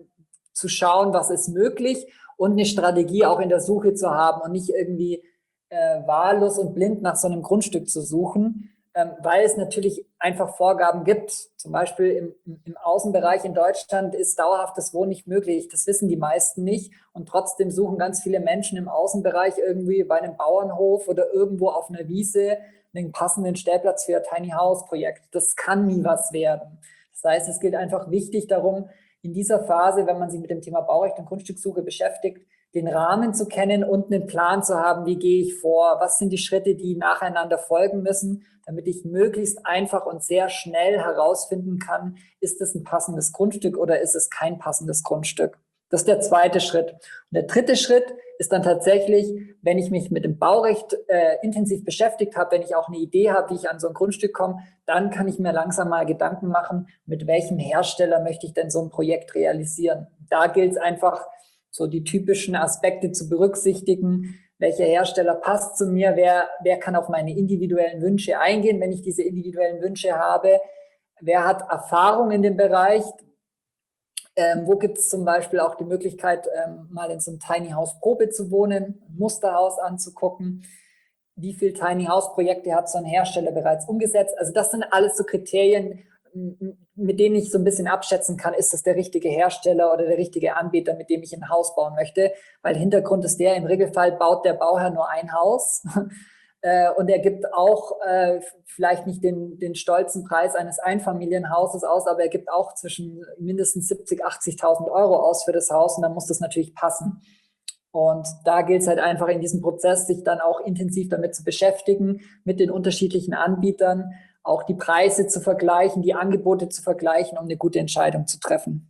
zu schauen, was ist möglich und eine Strategie auch in der Suche zu haben und nicht irgendwie wahllos und blind nach so einem Grundstück zu suchen, weil es natürlich einfach Vorgaben gibt. Zum Beispiel im Außenbereich in Deutschland ist dauerhaftes Wohnen nicht möglich. Das wissen die meisten nicht. Und trotzdem suchen ganz viele Menschen im Außenbereich irgendwie bei einem Bauernhof oder irgendwo auf einer Wiese einen passenden Stellplatz für ein Tiny House Projekt. Das kann nie was werden. Das heißt, es geht einfach wichtig darum, in dieser Phase, wenn man sich mit dem Thema Baurecht und Grundstückssuche beschäftigt, den Rahmen zu kennen und einen Plan zu haben, wie gehe ich vor, was sind die Schritte, die nacheinander folgen müssen, damit ich möglichst einfach und sehr schnell herausfinden kann, ist es ein passendes Grundstück oder ist es kein passendes Grundstück. Das ist der zweite Schritt. Und der dritte Schritt ist dann tatsächlich, wenn ich mich mit dem Baurecht intensiv beschäftigt habe, wenn ich auch eine Idee habe, wie ich an so ein Grundstück komme, dann kann ich mir langsam mal Gedanken machen, mit welchem Hersteller möchte ich denn so ein Projekt realisieren. Da gilt es einfach, so die typischen Aspekte zu berücksichtigen. Welcher Hersteller passt zu mir? Wer kann auf meine individuellen Wünsche eingehen, wenn ich diese individuellen Wünsche habe? Wer hat Erfahrung in dem Bereich? Wo gibt es zum Beispiel auch die Möglichkeit, mal in so einem Tiny House Probe zu wohnen, ein Musterhaus anzugucken? Wie viele Tiny House Projekte hat so ein Hersteller bereits umgesetzt? Also das sind alles so Kriterien, mit denen ich so ein bisschen abschätzen kann, ist das der richtige Hersteller oder der richtige Anbieter, mit dem ich ein Haus bauen möchte. Weil Hintergrund ist der, im Regelfall baut der Bauherr nur ein Haus und er gibt auch vielleicht nicht den stolzen Preis eines Einfamilienhauses aus, aber er gibt auch zwischen mindestens 70.000, 80.000 Euro aus für das Haus und dann muss das natürlich passen. Und da gilt es halt einfach in diesem Prozess, sich dann auch intensiv damit zu beschäftigen, mit den unterschiedlichen Anbietern, auch die Preise zu vergleichen, die Angebote zu vergleichen, um eine gute Entscheidung zu treffen.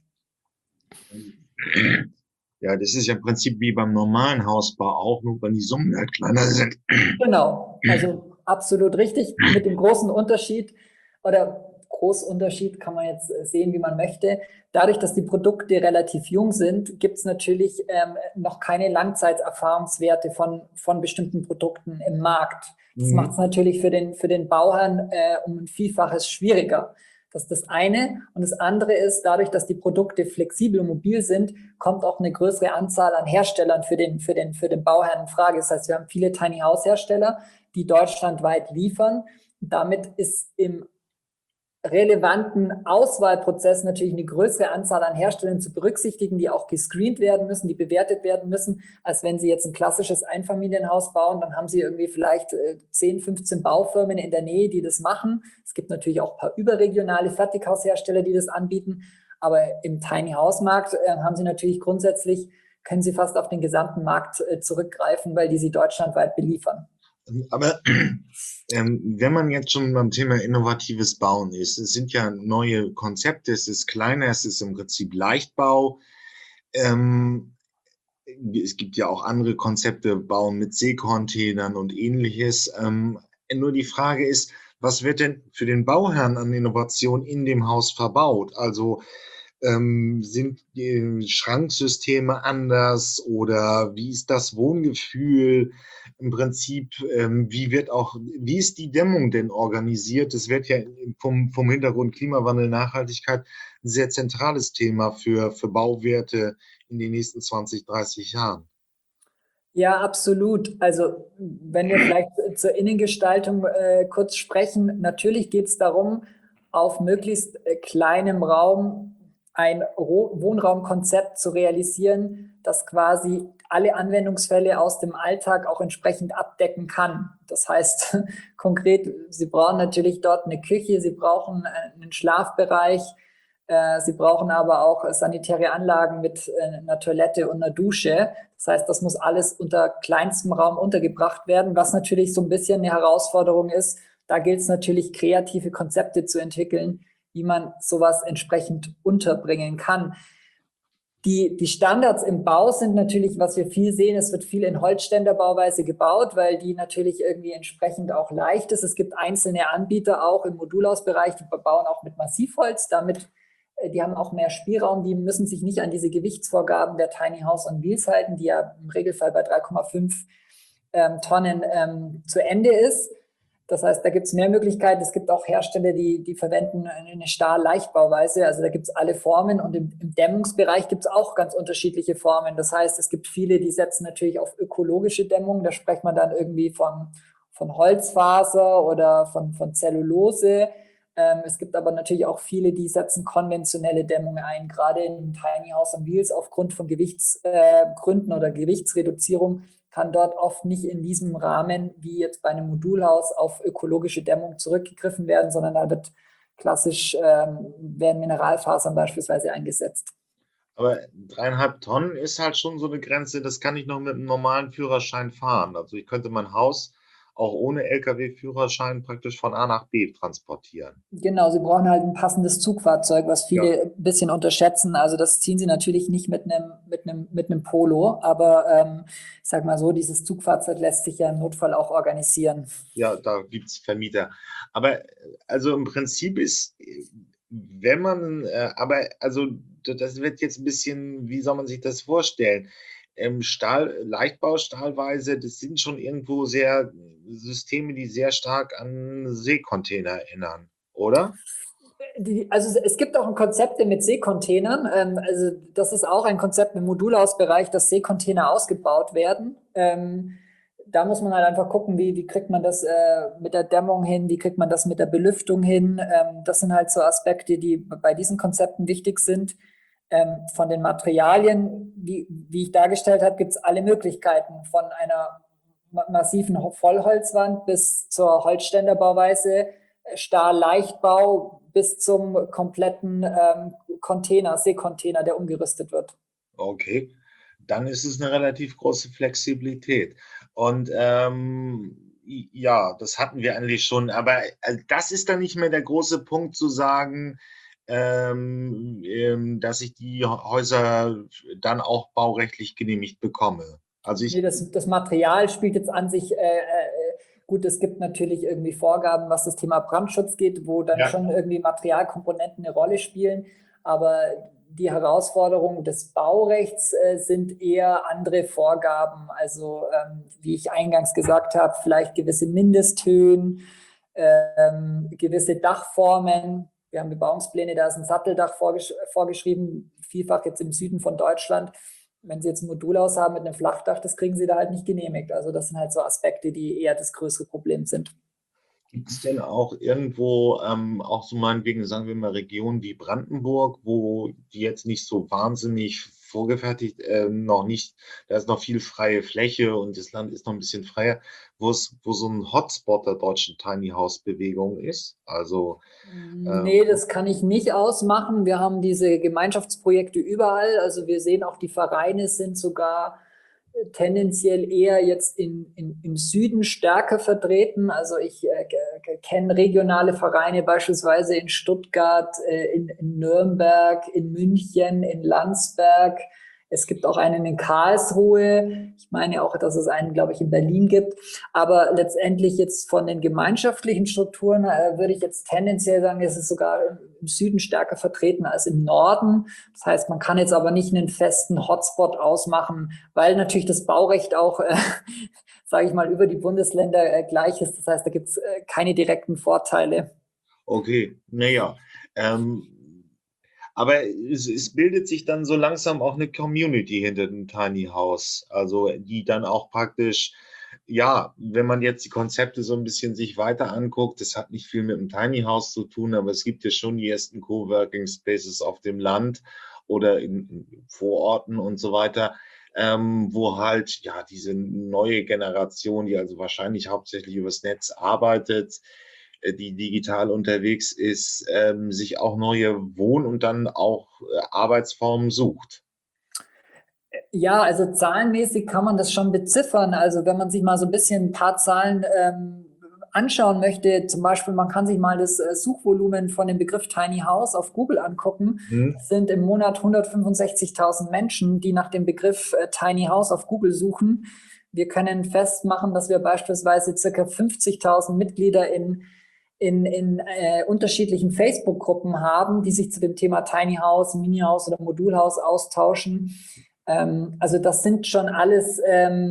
Ja, das ist ja im Prinzip wie beim normalen Hausbau auch, nur wenn die Summen halt kleiner sind. Genau, also absolut richtig, mit dem großen Unterschied oder Großunterschied kann man jetzt sehen, wie man möchte. Dadurch, dass die Produkte relativ jung sind, gibt es natürlich noch keine Langzeiterfahrungswerte von bestimmten Produkten im Markt. Das macht es natürlich für den Bauherrn um ein Vielfaches schwieriger. Das ist das eine. Und das andere ist, dadurch, dass die Produkte flexibel und mobil sind, kommt auch eine größere Anzahl an Herstellern für den Bauherrn in Frage. Das heißt, wir haben viele Tiny House Hersteller, die deutschlandweit liefern. Damit ist im relevanten Auswahlprozess natürlich eine größere Anzahl an Herstellern zu berücksichtigen, die auch gescreent werden müssen, die bewertet werden müssen, als wenn Sie jetzt ein klassisches Einfamilienhaus bauen. Dann haben Sie irgendwie vielleicht 10, 15 Baufirmen in der Nähe, die das machen. Es gibt natürlich auch ein paar überregionale Fertighaushersteller, die das anbieten. Aber im Tiny House Markt haben Sie natürlich grundsätzlich, können Sie fast auf den gesamten Markt zurückgreifen, weil die Sie deutschlandweit beliefern. Aber wenn man jetzt schon beim Thema innovatives Bauen ist, es sind ja neue Konzepte, es ist kleiner, es ist im Prinzip Leichtbau. Ähm, Es gibt ja auch andere Konzepte, Bauen mit Seekontainern und ähnliches. Nur die Frage ist, was wird denn für den Bauherrn an Innovation in dem Haus verbaut? Also sind die Schranksysteme anders oder wie ist das Wohngefühl? Im Prinzip, wie ist die Dämmung denn organisiert? Das wird ja vom Hintergrund Klimawandel, Nachhaltigkeit ein sehr zentrales Thema für Bauwerte in den nächsten 20, 30 Jahren. Ja, absolut. Also wenn wir vielleicht zur Innengestaltung kurz sprechen, natürlich geht es darum, auf möglichst kleinem Raum ein Wohnraumkonzept zu realisieren, das quasi alle Anwendungsfälle aus dem Alltag auch entsprechend abdecken kann. Das heißt konkret, Sie brauchen natürlich dort eine Küche, Sie brauchen einen Schlafbereich, Sie brauchen aber auch sanitäre Anlagen mit einer Toilette und einer Dusche. Das heißt, das muss alles unter kleinstem Raum untergebracht werden, was natürlich so ein bisschen eine Herausforderung ist. Da gilt es natürlich, kreative Konzepte zu entwickeln, wie man sowas entsprechend unterbringen kann. Die Standards im Bau sind natürlich, was wir viel sehen, es wird viel in Holzständerbauweise gebaut, weil die natürlich irgendwie entsprechend auch leicht ist. Es gibt einzelne Anbieter auch im Modulhausbereich, die bauen auch mit Massivholz, damit die haben auch mehr Spielraum, die müssen sich nicht an diese Gewichtsvorgaben der Tiny House on Wheels halten, die ja im Regelfall bei 3,5 Tonnen zu Ende ist. Das heißt, da gibt es mehr Möglichkeiten. Es gibt auch Hersteller, die verwenden eine Stahl-Leichtbauweise. Also da gibt es alle Formen und im Dämmungsbereich gibt es auch ganz unterschiedliche Formen. Das heißt, es gibt viele, die setzen natürlich auf ökologische Dämmung. Da spricht man dann irgendwie von Holzfaser oder von Zellulose. Es gibt aber natürlich auch viele, die setzen konventionelle Dämmung ein, gerade in Tiny House on Wheels aufgrund von Gewichtsgründen oder Gewichtsreduzierung kann dort oft nicht in diesem Rahmen wie jetzt bei einem Modulhaus auf ökologische Dämmung zurückgegriffen werden, sondern da wird klassisch werden Mineralfasern beispielsweise eingesetzt. Aber 3,5 Tonnen ist halt schon so eine Grenze, das kann ich noch mit einem normalen Führerschein fahren. Also ich könnte mein Haus auch ohne Lkw-Führerschein praktisch von A nach B transportieren. Genau, Sie brauchen halt ein passendes Zugfahrzeug, was Ja. viele ein bisschen unterschätzen. Also das ziehen Sie natürlich nicht mit einem Polo, aber ich sag mal so, dieses Zugfahrzeug lässt sich ja im Notfall auch organisieren. Ja, da gibt es Vermieter. Aber also im Prinzip ist, wenn man, aber also das wird jetzt ein bisschen, wie soll man sich das vorstellen? Leichtbau, Stahlweise, das sind schon irgendwo sehr Systeme, die sehr stark an Seekontainer erinnern, oder? Also es gibt auch Konzepte mit Seekontainern. Also das ist auch ein Konzept im Modulhausbereich, dass Seekontainer ausgebaut werden. Da muss man halt einfach gucken, wie kriegt man das mit der Dämmung hin, wie kriegt man das mit der Belüftung hin. Das sind halt so Aspekte, die bei diesen Konzepten wichtig sind. Von den Materialien, wie ich dargestellt habe, gibt es alle Möglichkeiten, von einer massiven Vollholzwand bis zur Holzständerbauweise, Stahl-Leichtbau bis zum kompletten Seekontainer, der umgerüstet wird. Okay, dann ist es eine relativ große Flexibilität. Und ja, das hatten wir eigentlich schon, aber das ist dann nicht mehr der große Punkt zu sagen, dass ich die Häuser dann auch baurechtlich genehmigt bekomme. Also Nee, ich, das Material spielt jetzt an sich, gut, es gibt natürlich irgendwie Vorgaben, was das Thema Brandschutz geht, wo dann ja, schon irgendwie Materialkomponenten eine Rolle spielen, aber die Herausforderungen des Baurechts sind eher andere Vorgaben, also wie ich eingangs gesagt habe, vielleicht gewisse Mindesthöhen, gewisse Dachformen. Wir haben Bebauungspläne, da ist ein Satteldach vorgeschrieben, vielfach jetzt im Süden von Deutschland. Wenn Sie jetzt ein Modulhaus haben mit einem Flachdach, das kriegen Sie da halt nicht genehmigt. Also das sind halt so Aspekte, die eher das größere Problem sind. Gibt es denn auch irgendwo, auch so meinetwegen, sagen wir mal, Regionen wie Brandenburg, wo die jetzt nicht so wahnsinnig vorgefertigt, noch nicht, da ist noch viel freie Fläche und das Land ist noch ein bisschen freier, wo so ein Hotspot der deutschen Tiny House Bewegung ist? Also, Nee, das kann ich nicht ausmachen. Wir haben diese Gemeinschaftsprojekte überall. Also wir sehen auch, die Vereine sind sogar tendenziell eher jetzt im Süden stärker vertreten. Also ich kenne regionale Vereine beispielsweise in Stuttgart, in Nürnberg, in München, in Landsberg. Es gibt auch einen in Karlsruhe. Ich meine auch, dass es einen, glaube ich, in Berlin gibt. Aber letztendlich jetzt von den gemeinschaftlichen Strukturen würde ich jetzt tendenziell sagen, es ist sogar im Süden stärker vertreten als im Norden. Das heißt, man kann jetzt aber nicht einen festen Hotspot ausmachen, weil natürlich das Baurecht auch, sage ich mal, über die Bundesländer gleich ist. Das heißt, da gibt es keine direkten Vorteile. okay, naja. Ähm, aber es bildet sich dann so langsam auch eine Community hinter dem Tiny House, also die dann auch praktisch, ja, wenn man jetzt die Konzepte so ein bisschen sich weiter anguckt, das hat nicht viel mit dem Tiny House zu tun, aber es gibt ja schon die ersten Coworking Spaces auf dem Land oder in Vororten und so weiter, wo halt ja diese neue Generation, die also wahrscheinlich hauptsächlich übers Netz arbeitet, die digital unterwegs ist, sich auch neue Wohn- und dann auch Arbeitsformen sucht. Ja, also zahlenmäßig kann man das schon beziffern. Also wenn man sich mal so ein bisschen ein paar Zahlen anschauen möchte, zum Beispiel, man kann sich mal das Suchvolumen von dem Begriff Tiny House auf Google angucken. Hm? Das sind im Monat 165.000 Menschen, die nach dem Begriff Tiny House auf Google suchen. Wir können festmachen, dass wir beispielsweise circa 50.000 Mitglieder in unterschiedlichen Facebook-Gruppen haben, die sich zu dem Thema Tiny House, Mini House oder Modulhaus austauschen. Also das sind schon alles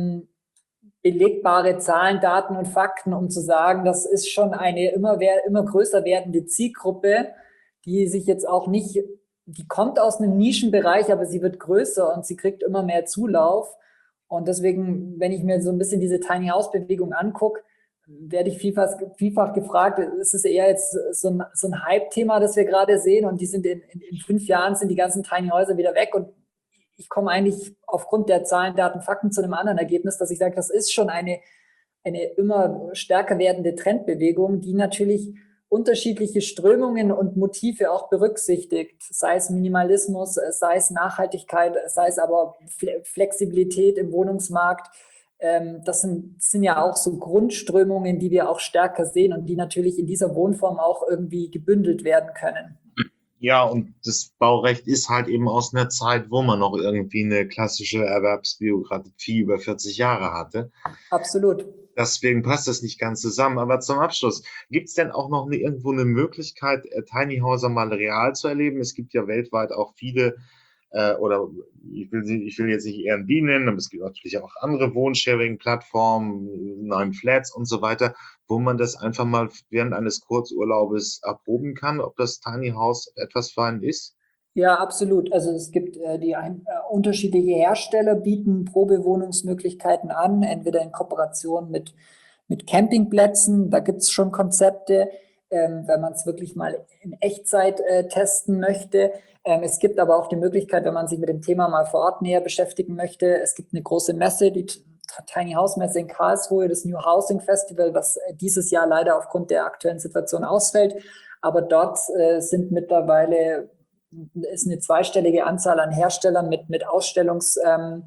belegbare Zahlen, Daten und Fakten, um zu sagen, das ist schon eine immer größer werdende Zielgruppe, die sich jetzt auch nicht, die kommt aus einem Nischenbereich, aber sie wird größer und sie kriegt immer mehr Zulauf. Und deswegen, wenn ich mir so ein bisschen diese Tiny House Bewegung angucke, werde ich vielfach gefragt, ist es eher jetzt so ein Hype-Thema, das wir gerade sehen und die sind in 5 Jahren sind die ganzen Tiny Häuser wieder weg und ich komme eigentlich aufgrund der Zahlen, Daten, Fakten zu einem anderen Ergebnis, dass ich sage, das ist schon eine immer stärker werdende Trendbewegung, die natürlich unterschiedliche Strömungen und Motive auch berücksichtigt, sei es Minimalismus, sei es Nachhaltigkeit, sei es aber Flexibilität im Wohnungsmarkt. Das sind ja auch so Grundströmungen, die wir auch stärker sehen und die natürlich in dieser Wohnform auch irgendwie gebündelt werden können. Ja, und das Baurecht ist halt eben aus einer Zeit, wo man noch irgendwie eine klassische Erwerbsbiografie über 40 Jahre hatte. Absolut. Deswegen passt das nicht ganz zusammen. Aber zum Abschluss, gibt es denn auch noch irgendwo eine Möglichkeit, Tiny Häuser mal real zu erleben? Es gibt ja weltweit auch viele, oder ich will jetzt nicht Airbnb nennen, aber es gibt natürlich auch andere Wohnsharing-Plattformen, Nine Flats und so weiter, wo man das einfach mal während eines Kurzurlaubes erproben kann, ob das Tiny House etwas für einen ist. Ja, absolut. Also es gibt unterschiedliche Hersteller bieten Probewohnungsmöglichkeiten an, entweder in Kooperation mit Campingplätzen, da gibt es schon Konzepte, wenn man es wirklich mal in Echtzeit testen möchte. Es gibt aber auch die Möglichkeit, wenn man sich mit dem Thema mal vor Ort näher beschäftigen möchte. Es gibt eine große Messe, die Tiny House Messe in Karlsruhe, das New Housing Festival, was dieses Jahr leider aufgrund der aktuellen Situation ausfällt. Aber dort sind mittlerweile ist eine zweistellige Anzahl an Herstellern mit Ausstellungs-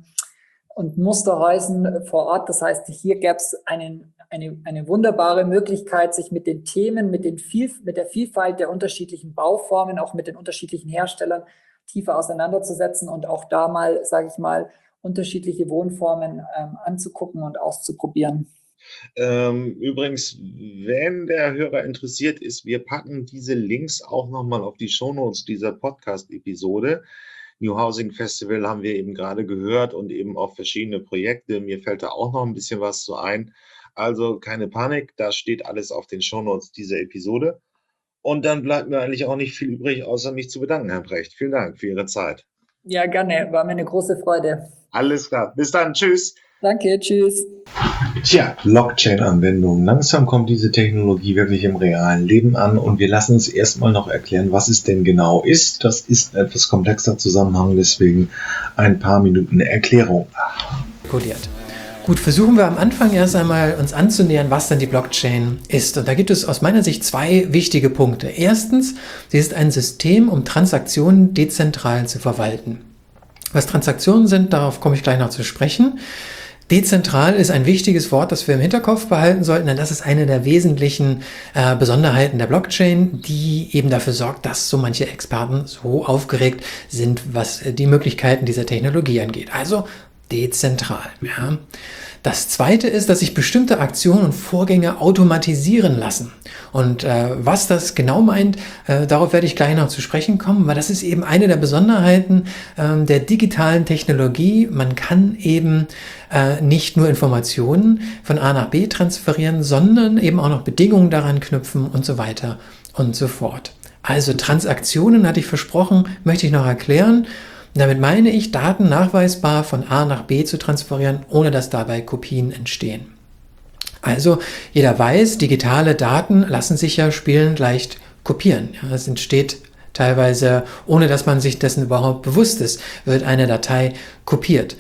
und Musterhäusern vor Ort. Das heißt, hier gäbe es eine wunderbare Möglichkeit, sich mit den Themen, mit der Vielfalt der unterschiedlichen Bauformen, auch mit den unterschiedlichen Herstellern tiefer auseinanderzusetzen und auch da mal, sage ich mal, unterschiedliche Wohnformen anzugucken und auszuprobieren. Übrigens, wenn der Hörer interessiert ist, wir packen diese Links auch nochmal auf die Shownotes dieser Podcast-Episode. New Housing Festival haben wir eben gerade gehört und eben auch verschiedene Projekte. Mir fällt da auch noch ein bisschen was zu ein. Also keine Panik, da steht alles auf den Shownotes dieser Episode. Und dann bleibt mir eigentlich auch nicht viel übrig, außer mich zu bedanken, Herr Brecht. Vielen Dank für Ihre Zeit. Ja, gerne. War mir eine große Freude. Alles klar. Bis dann. Tschüss. Danke, tschüss. Tja, Blockchain-Anwendung. Langsam kommt diese Technologie wirklich im realen Leben an und wir lassen uns erstmal noch erklären, was es denn genau ist. Das ist ein etwas komplexer Zusammenhang, deswegen ein paar Minuten Erklärung. Kodiert. Gut, versuchen wir am Anfang erst einmal uns anzunähern, was denn die Blockchain ist. Und da gibt es aus meiner Sicht zwei wichtige Punkte. Erstens, sie ist ein System, um Transaktionen dezentral zu verwalten. Was Transaktionen sind, darauf komme ich gleich noch zu sprechen. Dezentral ist ein wichtiges Wort, das wir im Hinterkopf behalten sollten, denn das ist eine der wesentlichen Besonderheiten der Blockchain, die eben dafür sorgt, dass so manche Experten so aufgeregt sind, was die Möglichkeiten dieser Technologie angeht. Also dezentral. Ja. Das zweite ist, dass sich bestimmte Aktionen und Vorgänge automatisieren lassen. Und was das genau meint, darauf werde ich gleich noch zu sprechen kommen, weil das ist eben eine der Besonderheiten der digitalen Technologie. Man kann eben nicht nur Informationen von A nach B transferieren, sondern eben auch noch Bedingungen daran knüpfen und so weiter und so fort. Also Transaktionen, hatte ich versprochen, möchte ich noch erklären. Damit meine ich, Daten nachweisbar von A nach B zu transferieren, ohne dass dabei Kopien entstehen. Also jeder weiß, digitale Daten lassen sich ja spielend leicht kopieren. Ja, es entsteht teilweise, ohne dass man sich dessen überhaupt bewusst ist, wird eine Datei kopiert.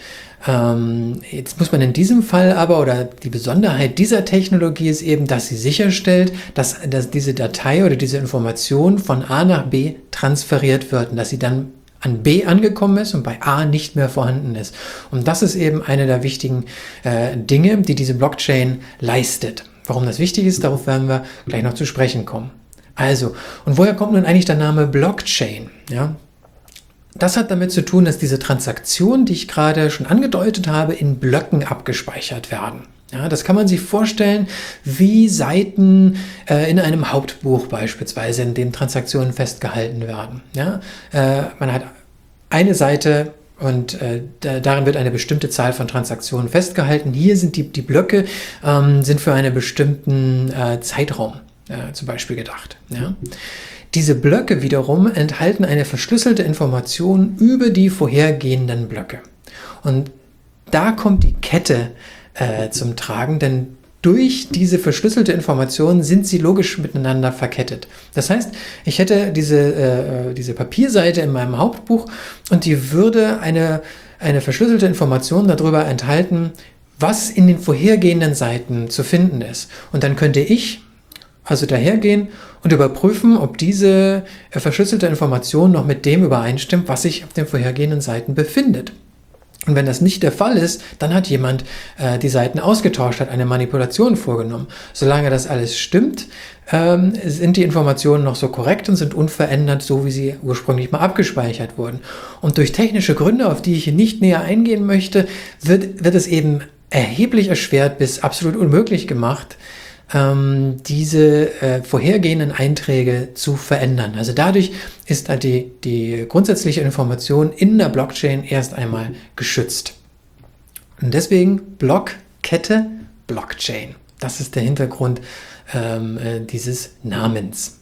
Jetzt muss man in diesem Fall aber, oder die Besonderheit dieser Technologie ist eben, dass sie sicherstellt, dass diese Datei oder diese Information von A nach B transferiert wird und dass sie dann an B angekommen ist und bei A nicht mehr vorhanden ist. Und das ist eben eine der wichtigen Dinge, die diese Blockchain leistet. Warum das wichtig ist, darauf werden wir gleich noch zu sprechen kommen. Also, und woher kommt nun eigentlich der Name Blockchain? Ja? Das hat damit zu tun, dass diese Transaktionen, die ich gerade schon angedeutet habe, in Blöcken abgespeichert werden. Ja, das kann man sich vorstellen wie Seiten in einem Hauptbuch beispielsweise, in dem Transaktionen festgehalten werden. Ja, man hat eine Seite und darin wird eine bestimmte Zahl von Transaktionen festgehalten. Hier sind die Blöcke sind für einen bestimmten Zeitraum zum Beispiel gedacht. Ja. Diese Blöcke wiederum enthalten eine verschlüsselte Information über die vorhergehenden Blöcke. Und da kommt die Kette zum Tragen, denn durch diese verschlüsselte Information sind sie logisch miteinander verkettet. Das heißt, ich hätte diese Papierseite in meinem Hauptbuch und die würde eine verschlüsselte Information darüber enthalten, was in den vorhergehenden Seiten zu finden ist. Und dann könnte ich also dahergehen und überprüfen, ob diese verschlüsselte Information noch mit dem übereinstimmt, was sich auf den vorhergehenden Seiten befindet. Und wenn das nicht der Fall ist, dann hat jemand die Seiten ausgetauscht, hat eine Manipulation vorgenommen. Solange das alles stimmt, sind die Informationen noch so korrekt und sind unverändert, so wie sie ursprünglich mal abgespeichert wurden. Und durch technische Gründe, auf die ich hier nicht näher eingehen möchte, wird es eben erheblich erschwert bis absolut unmöglich gemacht, diese vorhergehenden Einträge zu verändern. Also dadurch ist halt die grundsätzliche Information in der Blockchain erst einmal geschützt. Und deswegen Blockkette, Blockchain. Das ist der Hintergrund dieses Namens.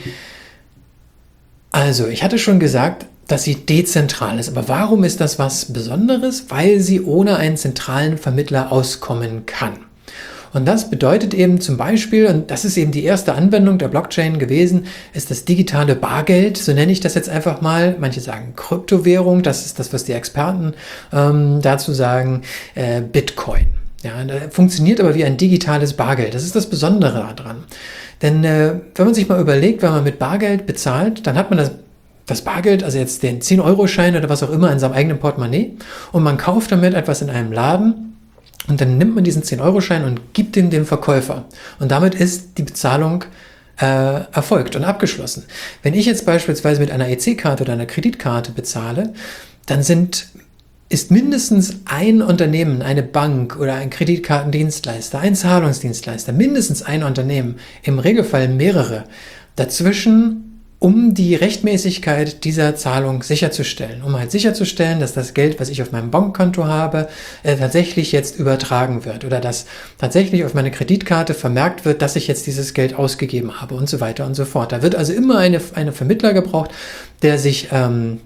Also, ich hatte schon gesagt, dass sie dezentral ist. Aber warum ist das was Besonderes? Weil sie ohne einen zentralen Vermittler auskommen kann. Und das bedeutet eben zum Beispiel, und das ist eben die erste Anwendung der Blockchain gewesen, ist das digitale Bargeld, so nenne ich das jetzt einfach mal. Manche sagen Kryptowährung, das ist das, was die Experten dazu sagen, Bitcoin. Ja, funktioniert aber wie ein digitales Bargeld. Das ist das Besondere daran. Denn wenn man sich mal überlegt, wenn man mit Bargeld bezahlt, dann hat man das Bargeld, also jetzt den 10-Euro-Schein oder was auch immer in seinem eigenen Portemonnaie und man kauft damit etwas in einem Laden. Und dann nimmt man diesen 10-Euro-Schein und gibt ihn dem Verkäufer. Und damit ist die Bezahlung erfolgt und abgeschlossen. Wenn ich jetzt beispielsweise mit einer EC-Karte oder einer Kreditkarte bezahle, dann ist mindestens ein Unternehmen, eine Bank oder ein Kreditkartendienstleister, ein Zahlungsdienstleister, mindestens ein Unternehmen, im Regelfall mehrere, dazwischen, um die Rechtmäßigkeit dieser Zahlung sicherzustellen. Um halt sicherzustellen, dass das Geld, was ich auf meinem Bankkonto habe, tatsächlich jetzt übertragen wird oder dass tatsächlich auf meine Kreditkarte vermerkt wird, dass ich jetzt dieses Geld ausgegeben habe und so weiter und so fort. Da wird also immer eine Vermittler gebraucht, der sich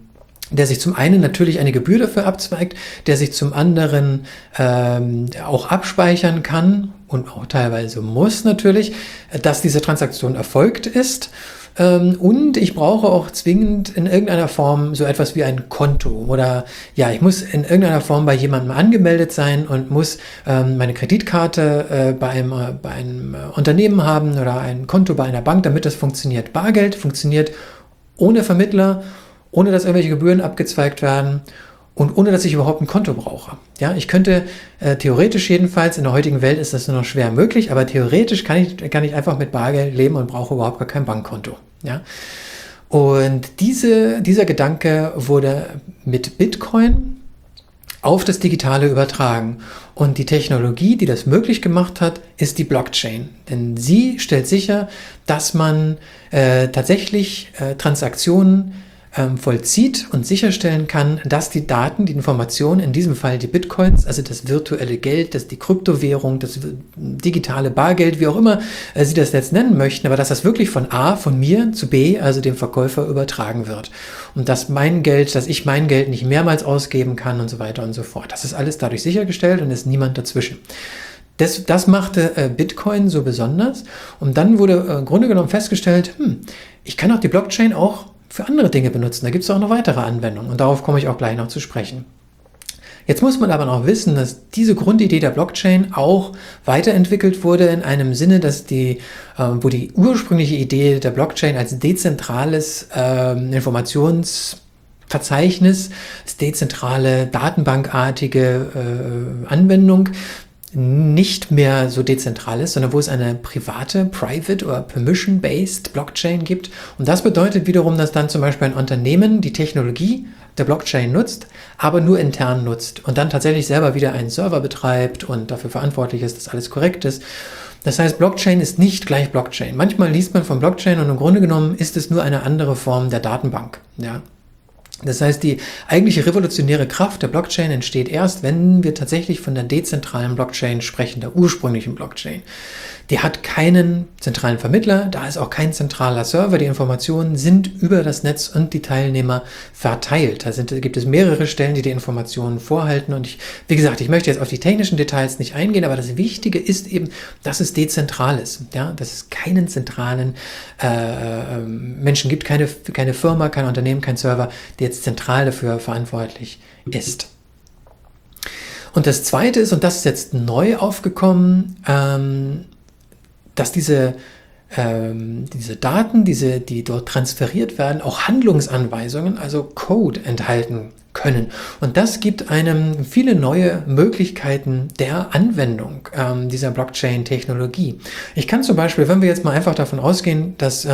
der sich zum einen natürlich eine Gebühr dafür abzweigt, der sich zum anderen auch abspeichern kann und auch teilweise muss natürlich, dass diese Transaktion erfolgt ist. Und ich brauche auch zwingend in irgendeiner Form so etwas wie ein Konto oder ja, ich muss in irgendeiner Form bei jemandem angemeldet sein und muss meine Kreditkarte bei einem Unternehmen haben oder ein Konto bei einer Bank, damit das funktioniert. Bargeld funktioniert ohne Vermittler, ohne dass irgendwelche Gebühren abgezweigt werden und ohne dass ich überhaupt ein Konto brauche. Ja, ich könnte theoretisch jedenfalls, in der heutigen Welt ist das nur noch schwer möglich, aber theoretisch kann ich einfach mit Bargeld leben und brauche überhaupt gar kein Bankkonto. Ja? Und dieser Gedanke wurde mit Bitcoin auf das Digitale übertragen. Und die Technologie, die das möglich gemacht hat, ist die Blockchain. Denn sie stellt sicher, dass man tatsächlich Transaktionen vollzieht und sicherstellen kann, dass die Daten, die Informationen, in diesem Fall die Bitcoins, also das virtuelle Geld, die Kryptowährung, das digitale Bargeld, wie auch immer Sie das jetzt nennen möchten, aber dass das wirklich von mir zu B, also dem Verkäufer, übertragen wird. Und dass ich mein Geld nicht mehrmals ausgeben kann und so weiter und so fort. Das ist alles dadurch sichergestellt und ist niemand dazwischen. Das machte Bitcoin so besonders. Und dann wurde im Grunde genommen festgestellt, ich kann auch die Blockchain auch für andere Dinge benutzen. Da gibt es auch noch weitere Anwendungen und darauf komme ich auch gleich noch zu sprechen. Jetzt muss man aber noch wissen, dass diese Grundidee der Blockchain auch weiterentwickelt wurde in einem Sinne, dass wo die ursprüngliche Idee der Blockchain als dezentrales Informationsverzeichnis, als dezentrale datenbankartige Anwendung nicht mehr so dezentral ist, sondern wo es eine private, private oder permission-based Blockchain gibt. Und das bedeutet wiederum, dass dann zum Beispiel ein Unternehmen die Technologie der Blockchain nutzt, aber nur intern nutzt und dann tatsächlich selber wieder einen Server betreibt und dafür verantwortlich ist, dass alles korrekt ist. Das heißt, Blockchain ist nicht gleich Blockchain. Manchmal liest man von Blockchain und im Grunde genommen ist es nur eine andere Form der Datenbank. Ja. Das heißt, die eigentliche revolutionäre Kraft der Blockchain entsteht erst, wenn wir tatsächlich von der dezentralen Blockchain sprechen, der ursprünglichen Blockchain. Die hat keinen zentralen Vermittler, da ist auch kein zentraler Server. Die Informationen sind über das Netz und die Teilnehmer verteilt. Da gibt es mehrere Stellen, die Informationen vorhalten. Und wie gesagt, ich möchte jetzt auf die technischen Details nicht eingehen, aber das Wichtige ist eben, dass es dezentral ist. Ja? Dass es keinen zentralen Menschen gibt, keine Firma, kein Unternehmen, kein Server, der jetzt zentral dafür verantwortlich ist. Und das Zweite ist, und das ist jetzt neu aufgekommen, dass diese Daten, die dort transferiert werden, auch Handlungsanweisungen, also Code enthalten können. Und das gibt einem viele neue Möglichkeiten der Anwendung dieser Blockchain-Technologie. Ich kann zum Beispiel, wenn wir jetzt mal einfach davon ausgehen, dass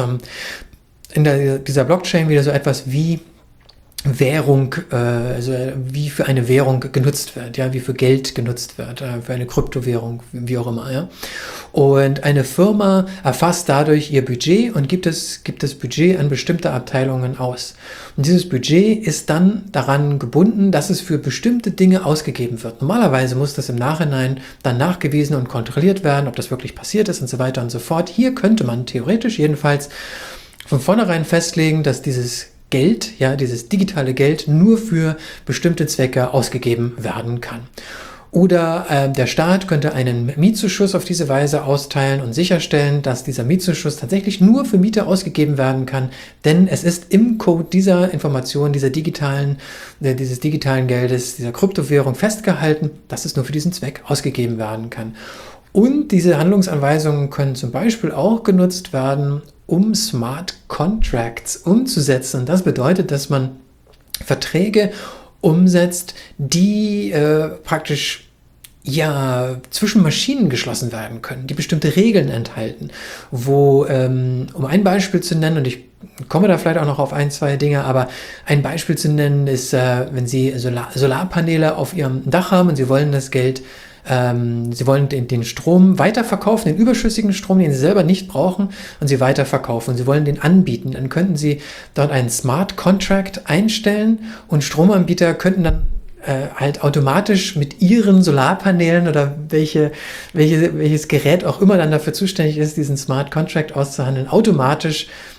in dieser Blockchain wieder so etwas wie Währung, also wie für eine Währung genutzt wird, ja, wie für Geld genutzt wird, für eine Kryptowährung, wie auch immer, ja. Und eine Firma erfasst dadurch ihr Budget und gibt das Budget an bestimmte Abteilungen aus. Und dieses Budget ist dann daran gebunden, dass es für bestimmte Dinge ausgegeben wird. Normalerweise muss das im Nachhinein dann nachgewiesen und kontrolliert werden, ob das wirklich passiert ist und so weiter und so fort. Hier könnte man theoretisch jedenfalls von vornherein festlegen, dass dieses Geld, ja, dieses digitale Geld nur für bestimmte Zwecke ausgegeben werden kann. Oder der Staat könnte einen Mietzuschuss auf diese Weise austeilen und sicherstellen, dass dieser Mietzuschuss tatsächlich nur für Miete ausgegeben werden kann, denn es ist im Code dieser Information, dieses digitalen Geldes, dieser Kryptowährung festgehalten, dass es nur für diesen Zweck ausgegeben werden kann. Und diese Handlungsanweisungen können zum Beispiel auch genutzt werden, um Smart Contracts umzusetzen. Und das bedeutet, dass man Verträge umsetzt, die praktisch zwischen Maschinen geschlossen werden können, die bestimmte Regeln enthalten, wo, um ein Beispiel zu nennen, und ich komme da vielleicht auch noch auf ein, zwei Dinge, aber ein Beispiel zu nennen ist, wenn Sie Solarpaneele auf Ihrem Dach haben und Sie wollen das Geld Sie wollen den Strom weiterverkaufen, den überschüssigen Strom, den Sie selber nicht brauchen, und Sie weiterverkaufen. Und Sie wollen den anbieten. Dann könnten Sie dort einen Smart Contract einstellen und Stromanbieter könnten dann halt automatisch mit ihren Solarpanelen oder welches Gerät auch immer dann dafür zuständig ist, diesen Smart Contract auszuhandeln, automatisch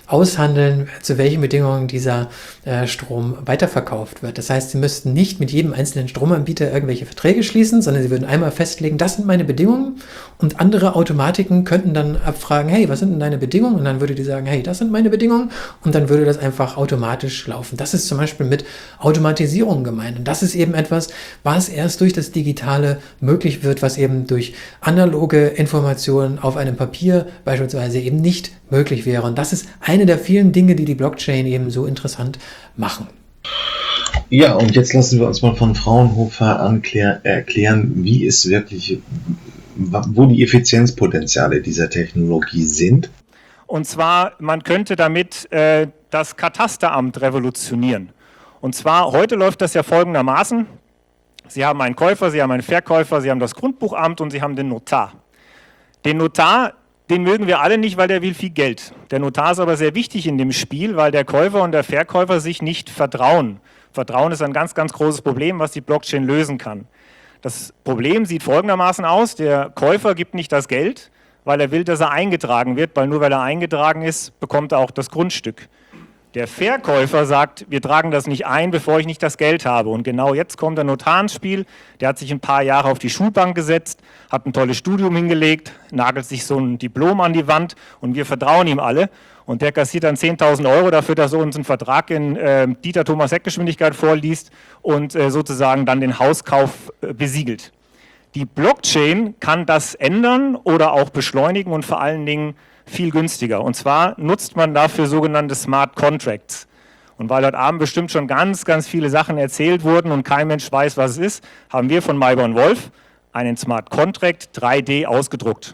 aushandeln, zu welchen Bedingungen dieser Strom weiterverkauft wird. Das heißt, sie müssten nicht mit jedem einzelnen Stromanbieter irgendwelche Verträge schließen, sondern sie würden einmal festlegen, das sind meine Bedingungen, und andere Automatiken könnten dann abfragen, hey, was sind denn deine Bedingungen? Und dann würde die sagen, hey, das sind meine Bedingungen, und dann würde das einfach automatisch laufen. Das ist zum Beispiel mit Automatisierung gemeint, und das ist eben etwas, was erst durch das Digitale möglich wird, was eben durch analoge Informationen auf einem Papier beispielsweise eben nicht möglich wäre. Und das ist eine der vielen Dinge, die die Blockchain eben so interessant machen. Ja, und jetzt lassen wir uns mal von Fraunhofer erklären, wie es wirklich, wo die Effizienzpotenziale dieser Technologie sind. Und zwar, man könnte damit das Katasteramt revolutionieren. Und zwar, heute läuft das ja folgendermaßen. Sie haben einen Käufer, Sie haben einen Verkäufer, Sie haben das Grundbuchamt und Sie haben den Notar. Den Notar, den mögen wir alle nicht, weil der will viel Geld. Der Notar ist aber sehr wichtig in dem Spiel, weil der Käufer und der Verkäufer sich nicht vertrauen. Vertrauen ist ein ganz, ganz großes Problem, was die Blockchain lösen kann. Das Problem sieht folgendermaßen aus: Der Käufer gibt nicht das Geld, weil er will, dass er eingetragen wird, weil nur weil er eingetragen ist, bekommt er auch das Grundstück. Der Verkäufer sagt, wir tragen das nicht ein, bevor ich nicht das Geld habe. Und genau jetzt kommt der Notar ins Spiel. Der hat sich ein paar Jahre auf die Schulbank gesetzt, hat ein tolles Studium hingelegt, nagelt sich so ein Diplom an die Wand, und wir vertrauen ihm alle. Und der kassiert dann 10.000 € dafür, dass er uns einen Vertrag in Dieter-Thomas-Heck-Geschwindigkeit vorliest und sozusagen dann den Hauskauf besiegelt. Die Blockchain kann das ändern oder auch beschleunigen und vor allen Dingen viel günstiger. Und zwar nutzt man dafür sogenannte Smart Contracts. Und weil heute Abend bestimmt schon ganz, ganz viele Sachen erzählt wurden und kein Mensch weiß, was es ist, haben wir von Mayborn Wolf einen Smart Contract 3D ausgedruckt.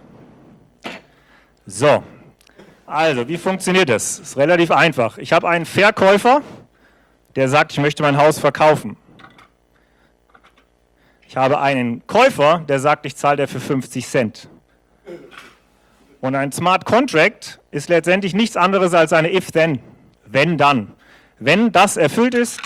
So, also wie funktioniert das? Das ist relativ einfach. Ich habe einen Verkäufer, der sagt, ich möchte mein Haus verkaufen. Ich habe einen Käufer, der sagt, ich zahle dafür 50 Cent. Und ein Smart Contract ist letztendlich nichts anderes als eine If-Then, wenn-dann. Wenn das erfüllt ist,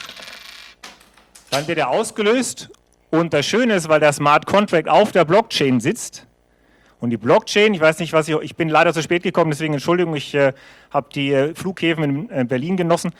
dann wird er ausgelöst. Und das Schöne ist, weil der Smart Contract auf der Blockchain sitzt, und die Blockchain, ich weiß nicht, ich bin leider zu spät gekommen, deswegen Entschuldigung, ich habe die Flughäfen in Berlin genossen.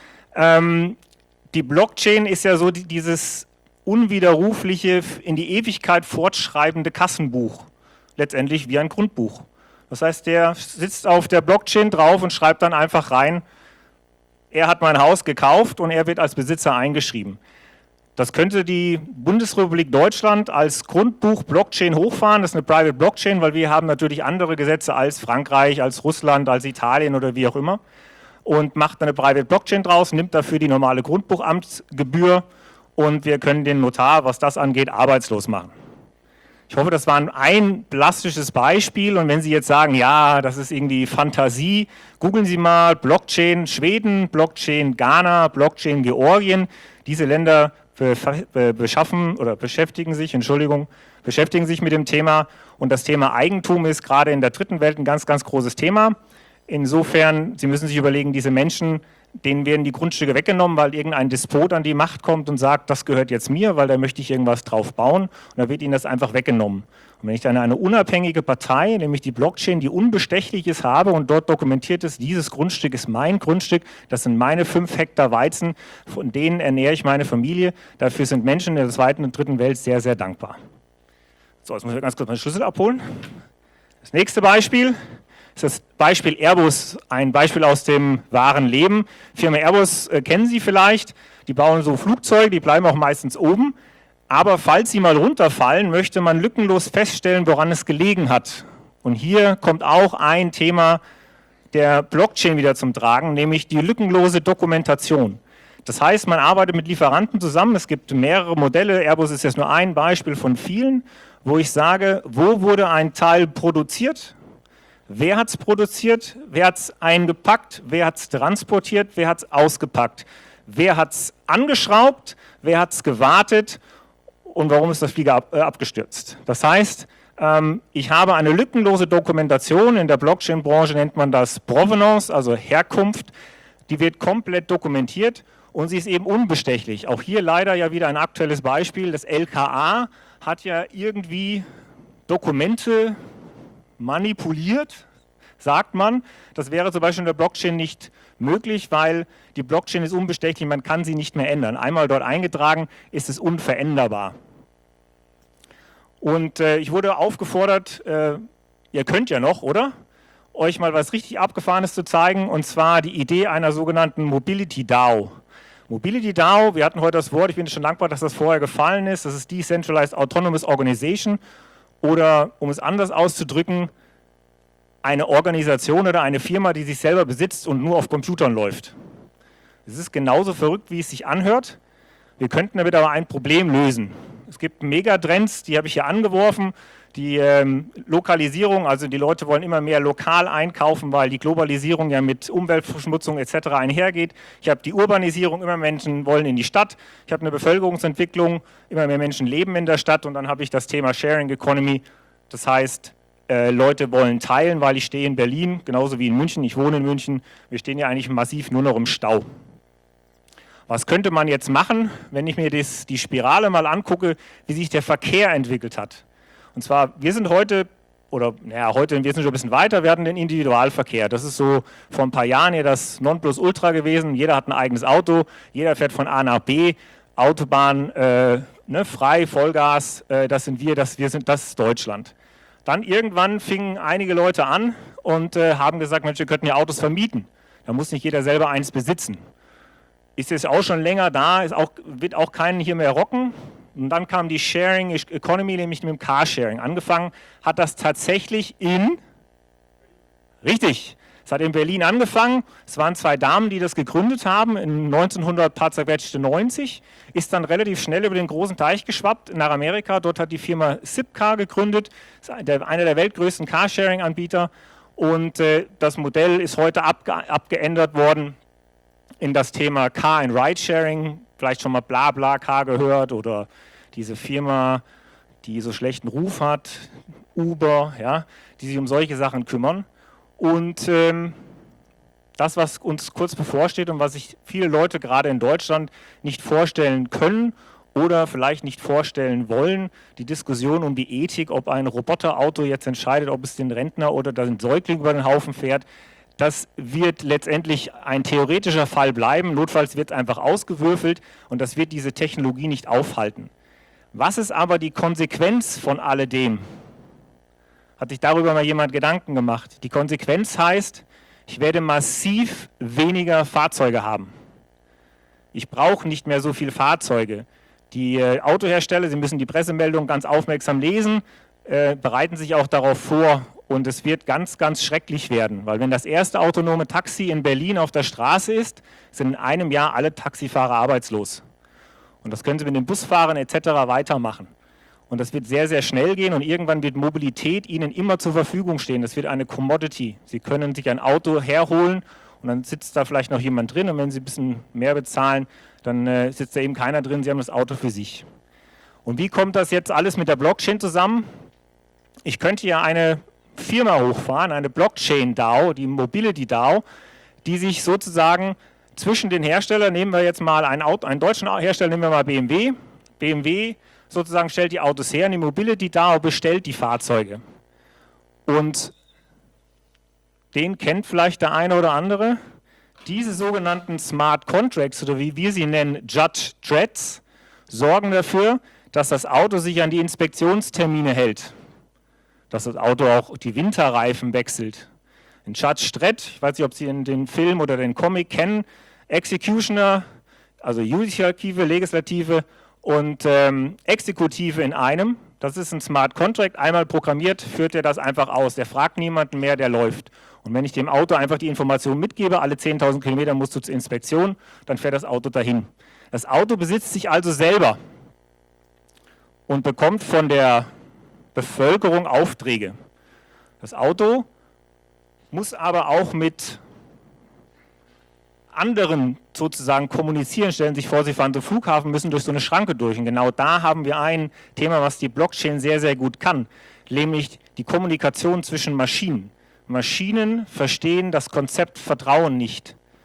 Die Blockchain ist ja so dieses unwiderrufliche, in die Ewigkeit fortschreibende Kassenbuch, letztendlich wie ein Grundbuch. Das heißt, der sitzt auf der Blockchain drauf und schreibt dann einfach rein, er hat mein Haus gekauft und er wird als Besitzer eingeschrieben. Das könnte die Bundesrepublik Deutschland als Grundbuch Blockchain hochfahren. Das ist eine Private Blockchain, weil wir haben natürlich andere Gesetze als Frankreich, als Russland, als Italien oder wie auch immer. Und macht eine Private Blockchain draus, nimmt dafür die normale Grundbuchamtsgebühr, und wir können den Notar, was das angeht, arbeitslos machen. Ich hoffe, das war ein plastisches Beispiel, und wenn Sie jetzt sagen, ja, das ist irgendwie Fantasie, googeln Sie mal Blockchain Schweden, Blockchain Ghana, Blockchain Georgien. Diese Länder beschäftigen sich mit dem Thema, und das Thema Eigentum ist gerade in der dritten Welt ein ganz, ganz großes Thema. Insofern, Sie müssen sich überlegen, diese Menschen, denen werden die Grundstücke weggenommen, weil irgendein Despot an die Macht kommt und sagt, das gehört jetzt mir, weil da möchte ich irgendwas drauf bauen, und da wird ihnen das einfach weggenommen. Und wenn ich dann eine unabhängige Partei, nämlich die Blockchain, die unbestechlich ist, habe und dort dokumentiert ist, dieses Grundstück ist mein Grundstück, das sind meine 5 Hektar Weizen, von denen ernähre ich meine Familie, dafür sind Menschen in der zweiten und dritten Welt sehr, sehr dankbar. So, jetzt muss ich ganz kurz meinen Schlüssel abholen. Das nächste Beispiel ist das Beispiel Airbus, ein Beispiel aus dem wahren Leben. Firma Airbus kennen Sie vielleicht, die bauen so Flugzeuge, die bleiben auch meistens oben. Aber falls sie mal runterfallen, möchte man lückenlos feststellen, woran es gelegen hat. Und hier kommt auch ein Thema der Blockchain wieder zum Tragen, nämlich die lückenlose Dokumentation. Das heißt, man arbeitet mit Lieferanten zusammen, es gibt mehrere Modelle, Airbus ist jetzt nur ein Beispiel von vielen, wo ich sage, wo wurde ein Teil produziert? Wer hat es produziert? Wer hat es eingepackt? Wer hat es transportiert? Wer hat es ausgepackt? Wer hat es angeschraubt? Wer hat es gewartet? Und warum ist das Flieger abgestürzt? Das heißt, ich habe eine lückenlose Dokumentation. In der Blockchain-Branche nennt man das Provenance, also Herkunft. Die wird komplett dokumentiert und sie ist eben unbestechlich. Auch hier leider ja wieder ein aktuelles Beispiel. Das LKA hat ja irgendwie Dokumente manipuliert, sagt man. Das wäre zum Beispiel in der Blockchain nicht möglich, weil die Blockchain ist unbestechlich, man kann sie nicht mehr ändern. Einmal dort eingetragen, ist es unveränderbar. Und ich wurde aufgefordert, ihr könnt ja noch, oder? Euch mal was richtig Abgefahrenes zu zeigen, und zwar die Idee einer sogenannten Mobility DAO. Mobility DAO, wir hatten heute das Wort, ich bin schon dankbar, dass das vorher gefallen ist, das ist Decentralized Autonomous Organization, oder um es anders auszudrücken, eine Organisation oder eine Firma, die sich selber besitzt und nur auf Computern läuft. Es ist genauso verrückt, wie es sich anhört. Wir könnten damit aber ein Problem lösen. Es gibt Megatrends, die habe ich hier angeworfen. Die Lokalisierung, also die Leute wollen immer mehr lokal einkaufen, weil die Globalisierung ja mit Umweltverschmutzung etc. einhergeht. Ich habe die Urbanisierung, immer mehr Menschen wollen in die Stadt. Ich habe eine Bevölkerungsentwicklung, immer mehr Menschen leben in der Stadt. Und dann habe ich das Thema Sharing Economy. Das heißt, Leute wollen teilen, weil ich stehe in Berlin, genauso wie in München. Ich wohne in München. Wir stehen ja eigentlich massiv nur noch im Stau. Was könnte man jetzt machen, wenn ich mir die Spirale mal angucke, wie sich der Verkehr entwickelt hat? Und zwar, wir sind heute, oder naja, heute, wir sind schon ein bisschen weiter, wir hatten den Individualverkehr. Das ist so vor ein paar Jahren ja das Nonplusultra gewesen. Jeder hat ein eigenes Auto, jeder fährt von A nach B, Autobahn, frei, Vollgas, das sind wir, das ist Deutschland. Dann irgendwann fingen einige Leute an und haben gesagt, Mensch, wir könnten ja Autos vermieten. Da muss nicht jeder selber eins besitzen. Ist jetzt auch schon länger da, wird auch keinen hier mehr rocken. Und dann kam die Sharing Economy, nämlich mit dem Carsharing. Angefangen hat das tatsächlich richtig, es hat in Berlin angefangen. Es waren 2 Damen, die das gegründet haben, in 1990, ist dann relativ schnell über den großen Teich geschwappt nach Amerika. Dort hat die Firma Zipcar gegründet, ist einer der weltgrößten Carsharing-Anbieter. Und das Modell ist heute abgeändert worden in das Thema Car and Ride-Sharing. Vielleicht schon mal BlaBlaCar gehört oder diese Firma, die so schlechten Ruf hat, Uber, ja, die sich um solche Sachen kümmern. Und das, was uns kurz bevorsteht und was sich viele Leute gerade in Deutschland nicht vorstellen können oder vielleicht nicht vorstellen wollen, die Diskussion um die Ethik, ob ein Roboterauto jetzt entscheidet, ob es den Rentner oder den Säugling über den Haufen fährt, das wird letztendlich ein theoretischer Fall bleiben. Notfalls wird es einfach ausgewürfelt und das wird diese Technologie nicht aufhalten. Was ist aber die Konsequenz von alledem? Hat sich darüber mal jemand Gedanken gemacht? Die Konsequenz heißt, ich werde massiv weniger Fahrzeuge haben. Ich brauche nicht mehr so viele Fahrzeuge. Die Autohersteller, Sie müssen die Pressemeldung ganz aufmerksam lesen, bereiten sich auch darauf vor. Und es wird ganz, ganz schrecklich werden, weil wenn das erste autonome Taxi in Berlin auf der Straße ist, sind in einem Jahr alle Taxifahrer arbeitslos. Und das können Sie mit den Busfahrern etc. weitermachen. Und das wird sehr, sehr schnell gehen und irgendwann wird Mobilität Ihnen immer zur Verfügung stehen. Das wird eine Commodity. Sie können sich ein Auto herholen und dann sitzt da vielleicht noch jemand drin und wenn Sie ein bisschen mehr bezahlen, dann sitzt da eben keiner drin, Sie haben das Auto für sich. Und wie kommt das jetzt alles mit der Blockchain zusammen? Ich könnte ja eine Firma hochfahren, eine Blockchain-DAO, die Mobility DAO, die sich sozusagen zwischen den Herstellern, nehmen wir jetzt mal einen deutschen Hersteller, nehmen wir mal BMW. BMW sozusagen stellt die Autos her und die Mobility DAO bestellt die Fahrzeuge. Und den kennt vielleicht der eine oder andere. Diese sogenannten Smart Contracts oder wie wir sie nennen, Judge Threads, sorgen dafür, dass das Auto sich an die Inspektionstermine hält. Dass das Auto auch die Winterreifen wechselt. Ein Judge Dredd, ich weiß nicht, ob Sie den Film oder den Comic kennen, Executioner, also Judikative, Legislative und Exekutive in einem. Das ist ein Smart Contract, einmal programmiert, führt er das einfach aus. Der fragt niemanden mehr, der läuft. Und wenn ich dem Auto einfach die Information mitgebe, alle 10.000 Kilometer musst du zur Inspektion, dann fährt das Auto dahin. Das Auto besitzt sich also selber und bekommt von der Bevölkerung Aufträge. Das Auto muss aber auch mit anderen sozusagen kommunizieren. Stellen Sie sich vor, Sie fahren zum Flughafen, müssen durch so eine Schranke durch. Und genau da haben wir ein Thema, was die Blockchain sehr, sehr gut kann, nämlich die Kommunikation zwischen Maschinen. Maschinen verstehen das Konzept Vertrauen nicht.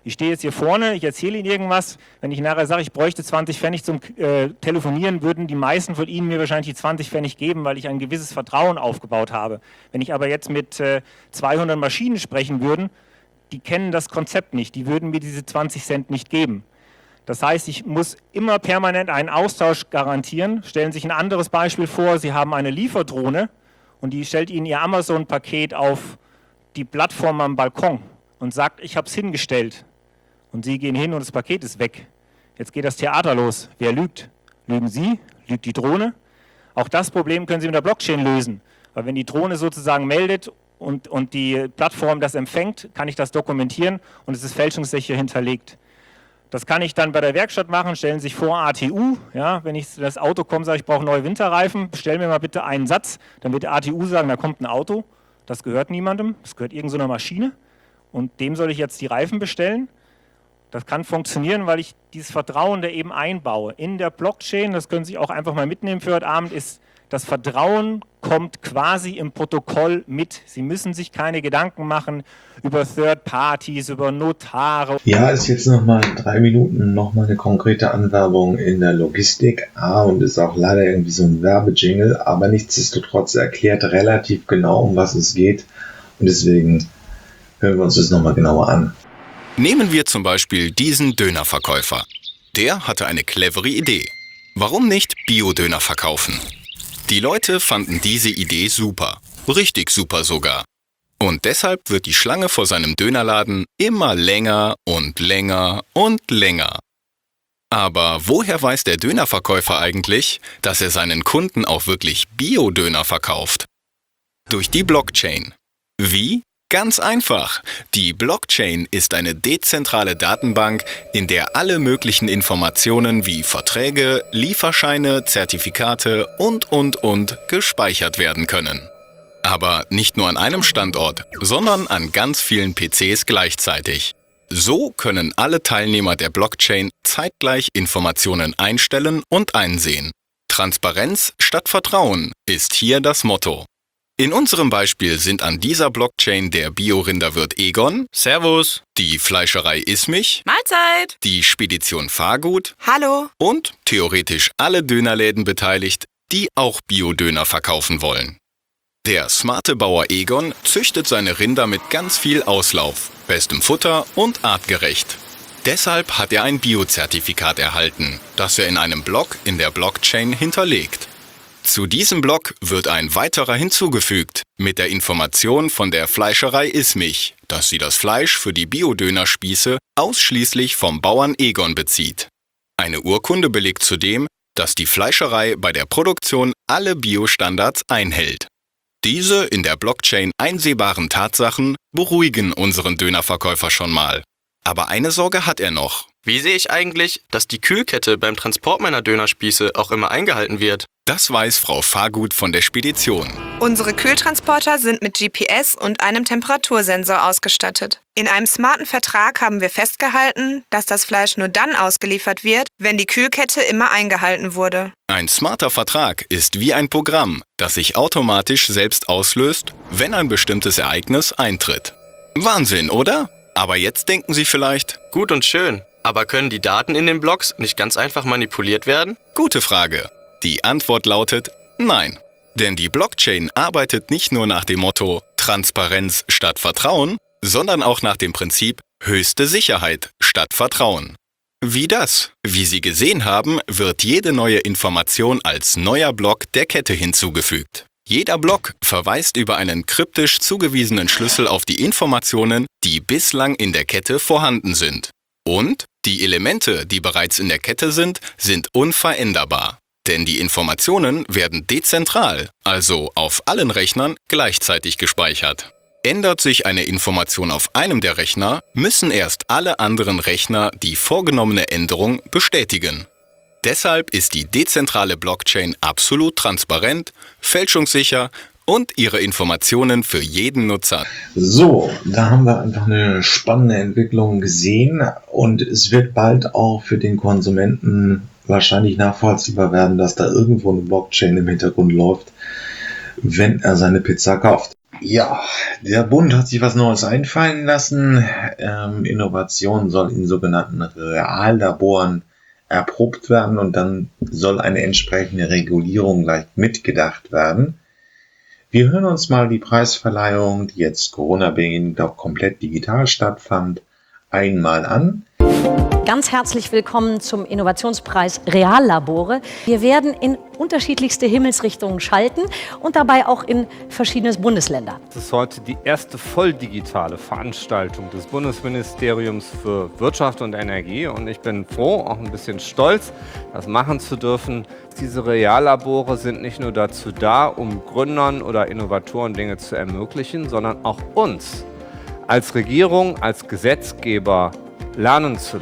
Ich stehe jetzt hier vorne, ich erzähle Ihnen irgendwas. Wenn ich nachher sage, ich bräuchte 20 Pfennig zum Telefonieren, würden die meisten von Ihnen mir wahrscheinlich die 20 Pfennig geben, weil ich ein gewisses Vertrauen aufgebaut habe. Wenn ich aber jetzt mit 200 Maschinen sprechen würde, die kennen das Konzept nicht, die würden mir diese 20 Cent nicht geben. Das heißt, ich muss immer permanent einen Austausch garantieren. Stellen Sie sich ein anderes Beispiel vor, Sie haben eine Lieferdrohne und die stellt Ihnen Ihr Amazon-Paket auf die Plattform am Balkon und sagt, ich habe es hingestellt. Und Sie gehen hin und das Paket ist weg. Jetzt geht das Theater los. Wer lügt? Lügen Sie? Lügt die Drohne? Auch das Problem können Sie mit der Blockchain lösen. Weil wenn die Drohne sozusagen meldet und die Plattform das empfängt, kann ich das dokumentieren und es ist fälschungssicher hinterlegt. Das kann ich dann bei der Werkstatt machen. Stellen Sie sich vor, ATU, ja, wenn ich das Auto komme, sage ich brauche neue Winterreifen, bestellen mir mal bitte einen Satz, dann wird der ATU sagen, da kommt ein Auto, das gehört niemandem, das gehört irgendeiner Maschine und dem soll ich jetzt die Reifen bestellen. Das kann funktionieren, weil ich dieses Vertrauen da eben einbaue. In der Blockchain, das können Sie auch einfach mal mitnehmen für heute Abend, ist das Vertrauen kommt quasi im Protokoll mit. Sie müssen sich keine Gedanken machen über Third Parties, über Notare. Ja, ist jetzt nochmal 3 Minuten nochmal eine konkrete Anwerbung in der Logistik. Und ist auch leider irgendwie so ein Werbejingle, aber nichtsdestotrotz erklärt relativ genau, um was es geht. Und deswegen hören wir uns das nochmal genauer an. Nehmen wir zum Beispiel diesen Dönerverkäufer. Der hatte eine clevere Idee. Warum nicht Bio-Döner verkaufen? Die Leute fanden diese Idee super. Richtig super sogar. Und deshalb wird die Schlange vor seinem Dönerladen immer länger und länger und länger. Aber woher weiß der Dönerverkäufer eigentlich, dass er seinen Kunden auch wirklich Bio-Döner verkauft? Durch die Blockchain. Wie? Ganz einfach. Die Blockchain ist eine dezentrale Datenbank, in der alle möglichen Informationen wie Verträge, Lieferscheine, Zertifikate und gespeichert werden können. Aber nicht nur an einem Standort, sondern an ganz vielen PCs gleichzeitig. So können alle Teilnehmer der Blockchain zeitgleich Informationen einstellen und einsehen. Transparenz statt Vertrauen ist hier das Motto. In unserem Beispiel sind an dieser Blockchain der Bio-Rinderwirt Egon, Servus, die Fleischerei Ismich, Mahlzeit, die Spedition Fahrgut, hallo und theoretisch alle Dönerläden beteiligt, die auch Bio-Döner verkaufen wollen. Der smarte Bauer Egon züchtet seine Rinder mit ganz viel Auslauf, bestem Futter und artgerecht. Deshalb hat er ein Bio-Zertifikat erhalten, das er in einem Block in der Blockchain hinterlegt. Zu diesem Block wird ein weiterer hinzugefügt, mit der Information von der Fleischerei Ismich, dass sie das Fleisch für die Bio-Dönerspieße ausschließlich vom Bauern Egon bezieht. Eine Urkunde belegt zudem, dass die Fleischerei bei der Produktion alle Bio-Standards einhält. Diese in der Blockchain einsehbaren Tatsachen beruhigen unseren Dönerverkäufer schon mal. Aber eine Sorge hat er noch. Wie sehe ich eigentlich, dass die Kühlkette beim Transport meiner Dönerspieße auch immer eingehalten wird? Das weiß Frau Fahrgut von der Spedition. Unsere Kühltransporter sind mit GPS und einem Temperatursensor ausgestattet. In einem smarten Vertrag haben wir festgehalten, dass das Fleisch nur dann ausgeliefert wird, wenn die Kühlkette immer eingehalten wurde. Ein smarter Vertrag ist wie ein Programm, das sich automatisch selbst auslöst, wenn ein bestimmtes Ereignis eintritt. Wahnsinn, oder? Aber jetzt denken Sie vielleicht, Gut und schön, aber können die Daten in den Blocks nicht ganz einfach manipuliert werden? gute Frage. Die Antwort lautet nein. Denn die Blockchain arbeitet nicht nur nach dem Motto Transparenz statt Vertrauen, sondern auch nach dem Prinzip höchste Sicherheit statt Vertrauen. Wie das? Wie Sie gesehen haben, wird jede neue Information als neuer Block der Kette hinzugefügt. Jeder Block verweist über einen kryptisch zugewiesenen Schlüssel auf die Informationen, die bislang in der Kette vorhanden sind. Und die Elemente, die bereits in der Kette sind unveränderbar. Denn die Informationen werden dezentral, also auf allen Rechnern, gleichzeitig gespeichert. Ändert sich eine Information auf einem der Rechner, müssen erst alle anderen Rechner die vorgenommene Änderung bestätigen. Deshalb ist die dezentrale Blockchain absolut transparent, fälschungssicher und ihre Informationen für jeden Nutzer. So, da haben wir einfach eine spannende Entwicklung gesehen und es wird bald auch für den Konsumenten wahrscheinlich nachvollziehbar werden, dass da irgendwo eine Blockchain im Hintergrund läuft, wenn er seine Pizza kauft. Ja, der Bund hat sich was Neues einfallen lassen. Innovation soll in sogenannten Reallaboren erprobt werden und dann soll eine entsprechende Regulierung gleich mitgedacht werden. Wir hören uns mal die Preisverleihung, die jetzt Corona-bedingt auch komplett digital stattfand, einmal an. Ganz herzlich willkommen zum Innovationspreis Reallabore. Wir werden in unterschiedlichste Himmelsrichtungen schalten und dabei auch in verschiedene Bundesländer. Das ist heute die erste voll digitale Veranstaltung des Bundesministeriums für Wirtschaft und Energie und ich bin froh, auch ein bisschen stolz, das machen zu dürfen. Diese Reallabore sind nicht nur dazu da, um Gründern oder Innovatoren Dinge zu ermöglichen, sondern auch uns als Regierung, als Gesetzgeber lernen zu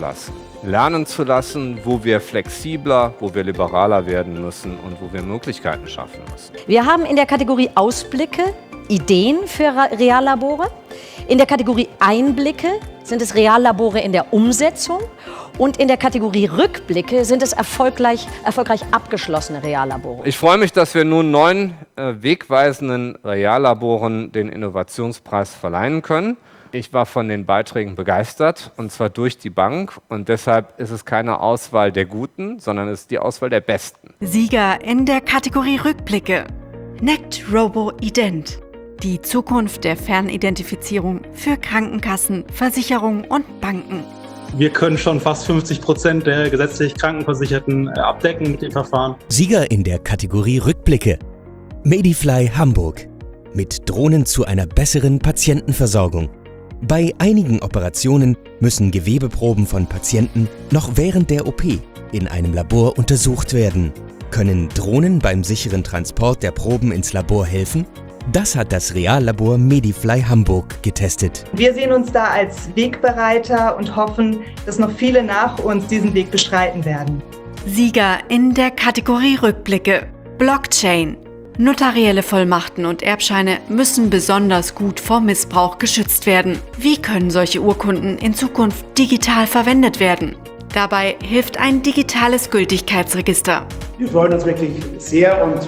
lassen, wo wir flexibler, wo wir liberaler werden müssen und wo wir Möglichkeiten schaffen müssen. Wir haben in der Kategorie Ausblicke Ideen für Reallabore. In der Kategorie Einblicke sind es Reallabore in der Umsetzung. Und in der Kategorie Rückblicke sind es erfolgreich abgeschlossene Reallabore. Ich freue mich, dass wir nun 9 wegweisenden Reallaboren den Innovationspreis verleihen können. Ich war von den Beiträgen begeistert, und zwar durch die Bank. Und deshalb ist es keine Auswahl der Guten, sondern es ist die Auswahl der Besten. Sieger in der Kategorie Rückblicke. NECT Robo Ident. Die Zukunft der Fernidentifizierung für Krankenkassen, Versicherungen und Banken. Wir können schon fast 50% der gesetzlich Krankenversicherten abdecken mit dem Verfahren. Sieger in der Kategorie Rückblicke. Medifly Hamburg. Mit Drohnen zu einer besseren Patientenversorgung. Bei einigen Operationen müssen Gewebeproben von Patienten noch während der OP in einem Labor untersucht werden. Können Drohnen beim sicheren Transport der Proben ins Labor helfen? Das hat das Reallabor Medifly Hamburg getestet. Wir sehen uns da als Wegbereiter und hoffen, dass noch viele nach uns diesen Weg beschreiten werden. Sieger in der Kategorie Rückblicke. Blockchain. Notarielle Vollmachten und Erbscheine müssen besonders gut vor Missbrauch geschützt werden. Wie können solche Urkunden in Zukunft digital verwendet werden? Dabei hilft ein digitales Gültigkeitsregister. Wir freuen uns wirklich sehr und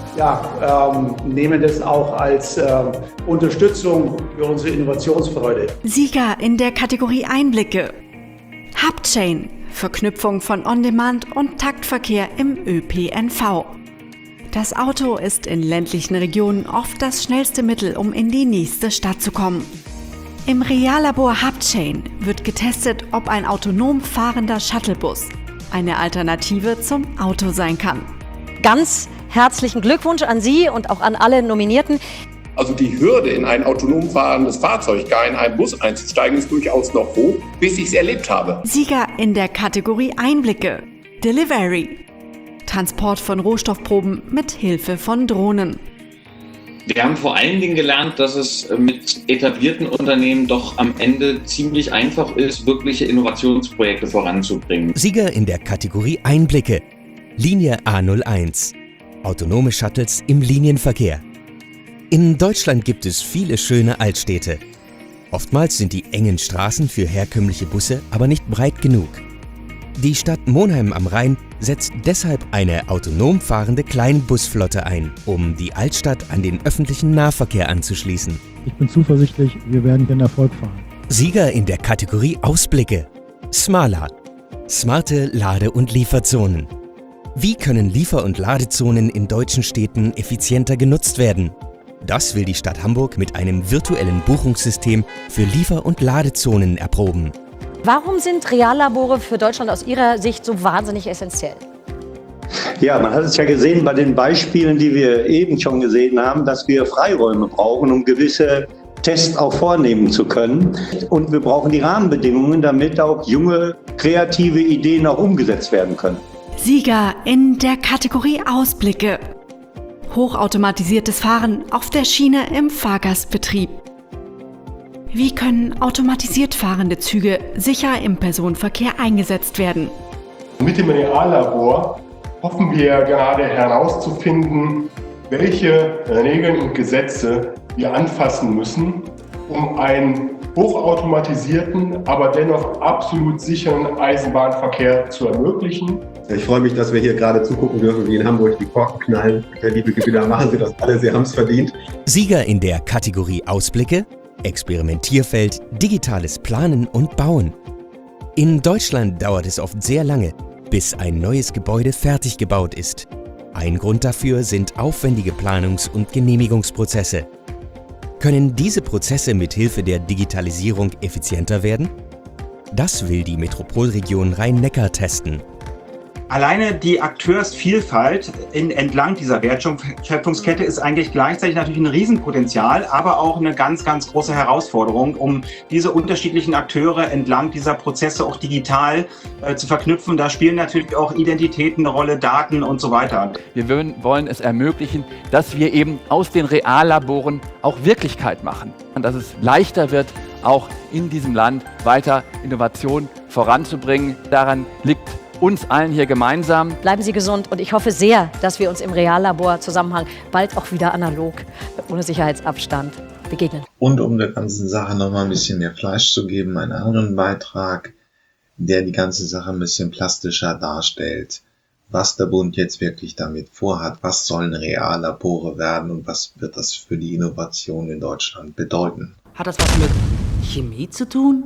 nehmen das auch als Unterstützung für unsere Innovationsfreude. Sieger in der Kategorie Einblicke. Hubchain. Verknüpfung von On-Demand und Taktverkehr im ÖPNV. Das Auto ist in ländlichen Regionen oft das schnellste Mittel, um in die nächste Stadt zu kommen. Im Reallabor Hubchain wird getestet, ob ein autonom fahrender Shuttlebus eine Alternative zum Auto sein kann. Ganz herzlichen Glückwunsch an Sie und auch an alle Nominierten. Also die Hürde, in ein autonom fahrendes Fahrzeug, gar in einen Bus einzusteigen, ist durchaus noch hoch, bis ich es erlebt habe. Sieger in der Kategorie Einblicke. Delivery. Transport von Rohstoffproben mit Hilfe von Drohnen. Wir haben vor allen Dingen gelernt, dass es mit etablierten Unternehmen doch am Ende ziemlich einfach ist, wirkliche Innovationsprojekte voranzubringen. Sieger in der Kategorie Einblicke. Linie A01. Autonome Shuttles im Linienverkehr. In Deutschland gibt es viele schöne Altstädte. Oftmals sind die engen Straßen für herkömmliche Busse aber nicht breit genug. Die Stadt Monheim am Rhein setzt deshalb eine autonom fahrende Kleinbusflotte ein, um die Altstadt an den öffentlichen Nahverkehr anzuschließen. Ich bin zuversichtlich, wir werden den Erfolg fahren. Sieger in der Kategorie Ausblicke. Smala. Smarte Lade- und Lieferzonen. Wie können Liefer- und Ladezonen in deutschen Städten effizienter genutzt werden? Das will die Stadt Hamburg mit einem virtuellen Buchungssystem für Liefer- und Ladezonen erproben. Warum sind Reallabore für Deutschland aus Ihrer Sicht so wahnsinnig essentiell? Ja, man hat es ja gesehen bei den Beispielen, die wir eben schon gesehen haben, dass wir Freiräume brauchen, um gewisse Tests auch vornehmen zu können. Und wir brauchen die Rahmenbedingungen, damit auch junge, kreative Ideen auch umgesetzt werden können. Sieger in der Kategorie Ausblicke. Hochautomatisiertes Fahren auf der Schiene im Fahrgastbetrieb. Wie können automatisiert fahrende Züge sicher im Personenverkehr eingesetzt werden? Mit dem Reallabor hoffen wir gerade herauszufinden, welche Regeln und Gesetze wir anfassen müssen, um ein hochautomatisierten, aber dennoch absolut sicheren Eisenbahnverkehr zu ermöglichen. Ich freue mich, dass wir hier gerade zugucken dürfen, wie in Hamburg die Korken knallen. Liebe Gewinner, machen Sie das alle, Sie haben es verdient. Sieger in der Kategorie Ausblicke, Experimentierfeld, digitales Planen und Bauen. In Deutschland dauert es oft sehr lange, bis ein neues Gebäude fertig gebaut ist. Ein Grund dafür sind aufwendige Planungs- und Genehmigungsprozesse. Können diese Prozesse mit Hilfe der Digitalisierung effizienter werden? Das will die Metropolregion Rhein-Neckar testen. Alleine die Akteursvielfalt entlang dieser Wertschöpfungskette ist eigentlich gleichzeitig natürlich ein Riesenpotenzial, aber auch eine ganz, ganz große Herausforderung, um diese unterschiedlichen Akteure entlang dieser Prozesse auch digital zu verknüpfen. Da spielen natürlich auch Identitäten eine Rolle, Daten und so weiter. Wir wollen es ermöglichen, dass wir eben aus den Reallaboren auch Wirklichkeit machen und dass es leichter wird, auch in diesem Land weiter Innovation voranzubringen. Daran liegt uns allen hier gemeinsam. Bleiben Sie gesund und ich hoffe sehr, dass wir uns im Reallabor-Zusammenhang bald auch wieder analog, ohne Sicherheitsabstand, begegnen. Und um der ganzen Sache nochmal ein bisschen mehr Fleisch zu geben, einen anderen Beitrag, der die ganze Sache ein bisschen plastischer darstellt. Was der Bund jetzt wirklich damit vorhat, was sollen Reallabore werden und was wird das für die Innovation in Deutschland bedeuten? Hat das was mit Chemie zu tun?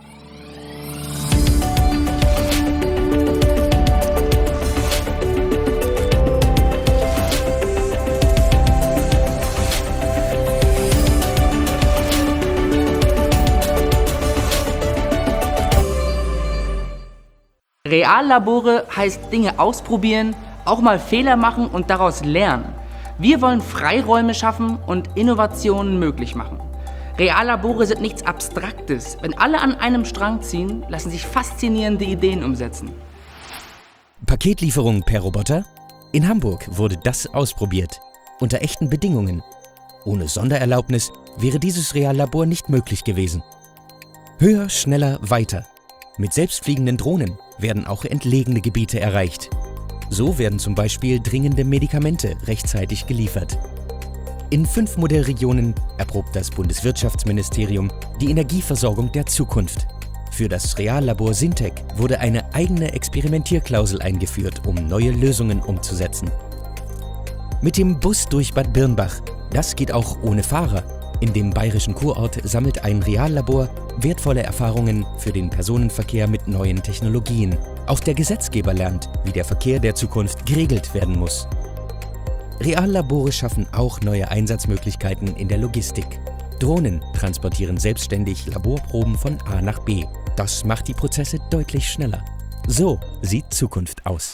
Reallabore heißt Dinge ausprobieren, auch mal Fehler machen und daraus lernen. Wir wollen Freiräume schaffen und Innovationen möglich machen. Reallabore sind nichts Abstraktes. Wenn alle an einem Strang ziehen, lassen sich faszinierende Ideen umsetzen. Paketlieferung per Roboter? In Hamburg wurde das ausprobiert. Unter echten Bedingungen. Ohne Sondererlaubnis wäre dieses Reallabor nicht möglich gewesen. Höher, schneller, weiter. Mit selbstfliegenden Drohnen werden auch entlegene Gebiete erreicht. So werden zum Beispiel dringende Medikamente rechtzeitig geliefert. In 5 Modellregionen erprobt das Bundeswirtschaftsministerium die Energieversorgung der Zukunft. Für das Reallabor Sintec wurde eine eigene Experimentierklausel eingeführt, um neue Lösungen umzusetzen. Mit dem Bus durch Bad Birnbach, das geht auch ohne Fahrer. In dem bayerischen Kurort sammelt ein Reallabor wertvolle Erfahrungen für den Personenverkehr mit neuen Technologien. Auch der Gesetzgeber lernt, wie der Verkehr der Zukunft geregelt werden muss. Reallabore schaffen auch neue Einsatzmöglichkeiten in der Logistik. Drohnen transportieren selbstständig Laborproben von A nach B. Das macht die Prozesse deutlich schneller. So sieht Zukunft aus.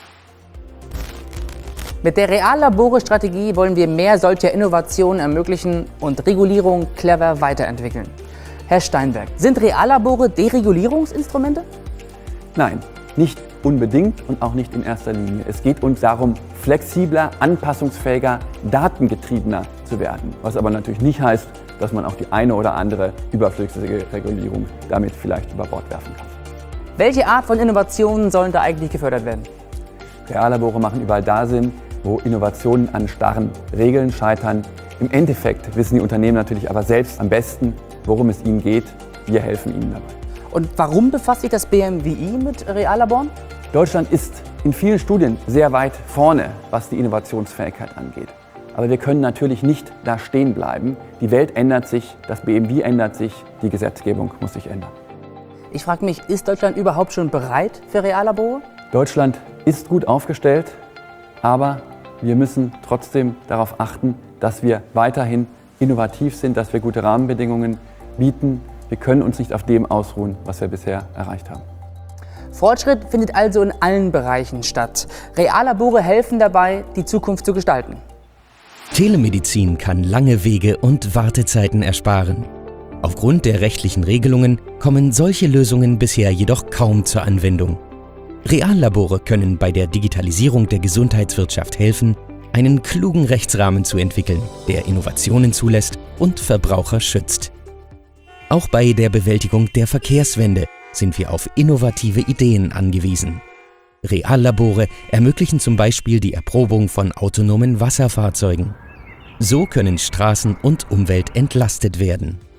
Mit der Reallabore-Strategie wollen wir mehr solcher Innovationen ermöglichen und Regulierung clever weiterentwickeln. Herr Steinberg, sind Reallabore Deregulierungsinstrumente? Nein, nicht unbedingt und auch nicht in erster Linie. Es geht uns darum, flexibler, anpassungsfähiger, datengetriebener zu werden. Was aber natürlich nicht heißt, dass man auch die eine oder andere überflüssige Regulierung damit vielleicht über Bord werfen kann. Welche Art von Innovationen sollen da eigentlich gefördert werden? Reallabore machen überall da Sinn, wo Innovationen an starren Regeln scheitern. Im Endeffekt wissen die Unternehmen natürlich aber selbst am besten, worum es ihnen geht. Wir helfen ihnen dabei. Und warum befasst sich das BMWI mit Reallaboren? Deutschland ist in vielen Studien sehr weit vorne, was die Innovationsfähigkeit angeht. Aber wir können natürlich nicht da stehen bleiben. Die Welt ändert sich, das BMWi ändert sich, die Gesetzgebung muss sich ändern. Ich frage mich, ist Deutschland überhaupt schon bereit für Reallabore? Deutschland ist gut aufgestellt, aber wir müssen trotzdem darauf achten, dass wir weiterhin innovativ sind, dass wir gute Rahmenbedingungen bieten. Wir können uns nicht auf dem ausruhen, was wir bisher erreicht haben. Fortschritt findet also in allen Bereichen statt. Reallabore helfen dabei, die Zukunft zu gestalten. Telemedizin kann lange Wege und Wartezeiten ersparen. Aufgrund der rechtlichen Regelungen kommen solche Lösungen bisher jedoch kaum zur Anwendung. Reallabore können bei der Digitalisierung der Gesundheitswirtschaft helfen, einen klugen Rechtsrahmen zu entwickeln, der Innovationen zulässt und Verbraucher schützt. Auch bei der Bewältigung der Verkehrswende sind wir auf innovative Ideen angewiesen. Reallabore ermöglichen zum Beispiel die Erprobung von autonomen Wasserfahrzeugen. So können Straßen und Umwelt entlastet werden.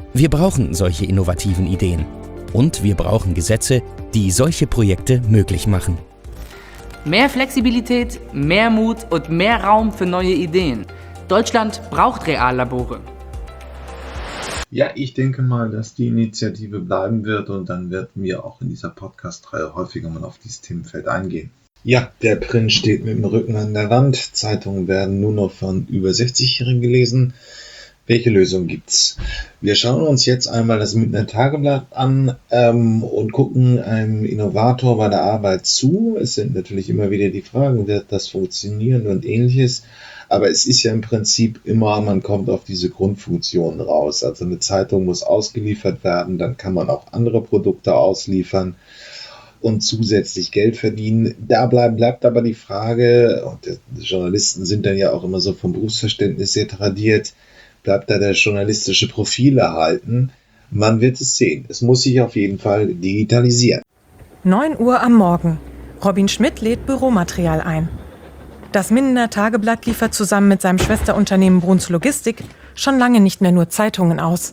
Wir brauchen solche innovativen Ideen. Und wir brauchen Gesetze, die solche Projekte möglich machen. Mehr Flexibilität, mehr Mut und mehr Raum für neue Ideen. Deutschland braucht Reallabore. Ja, ich denke mal, dass die Initiative bleiben wird und dann werden wir auch in dieser Podcast-Reihe häufiger mal auf dieses Themenfeld eingehen. Ja, der Print steht mit dem Rücken an der Wand. Zeitungen werden nur noch von über 60-Jährigen gelesen. Welche Lösung gibt's? Wir schauen uns jetzt einmal das Mindener Tageblatt an und gucken einem Innovator bei der Arbeit zu. Es sind natürlich immer wieder die Fragen, wird das funktionieren und ähnliches. Aber es ist ja im Prinzip immer, man kommt auf diese Grundfunktionen raus. Also eine Zeitung muss ausgeliefert werden, dann kann man auch andere Produkte ausliefern und zusätzlich Geld verdienen. Da bleibt aber die Frage, und die Journalisten sind dann ja auch immer so vom Berufsverständnis sehr tradiert, bleibt da der journalistische Profil erhalten? Man wird es sehen. Es muss sich auf jeden Fall digitalisieren. 9 Uhr am Morgen. Robin Schmidt lädt Büromaterial ein. Das Mindener Tageblatt liefert zusammen mit seinem Schwesterunternehmen Bruns Logistik schon lange nicht mehr nur Zeitungen aus.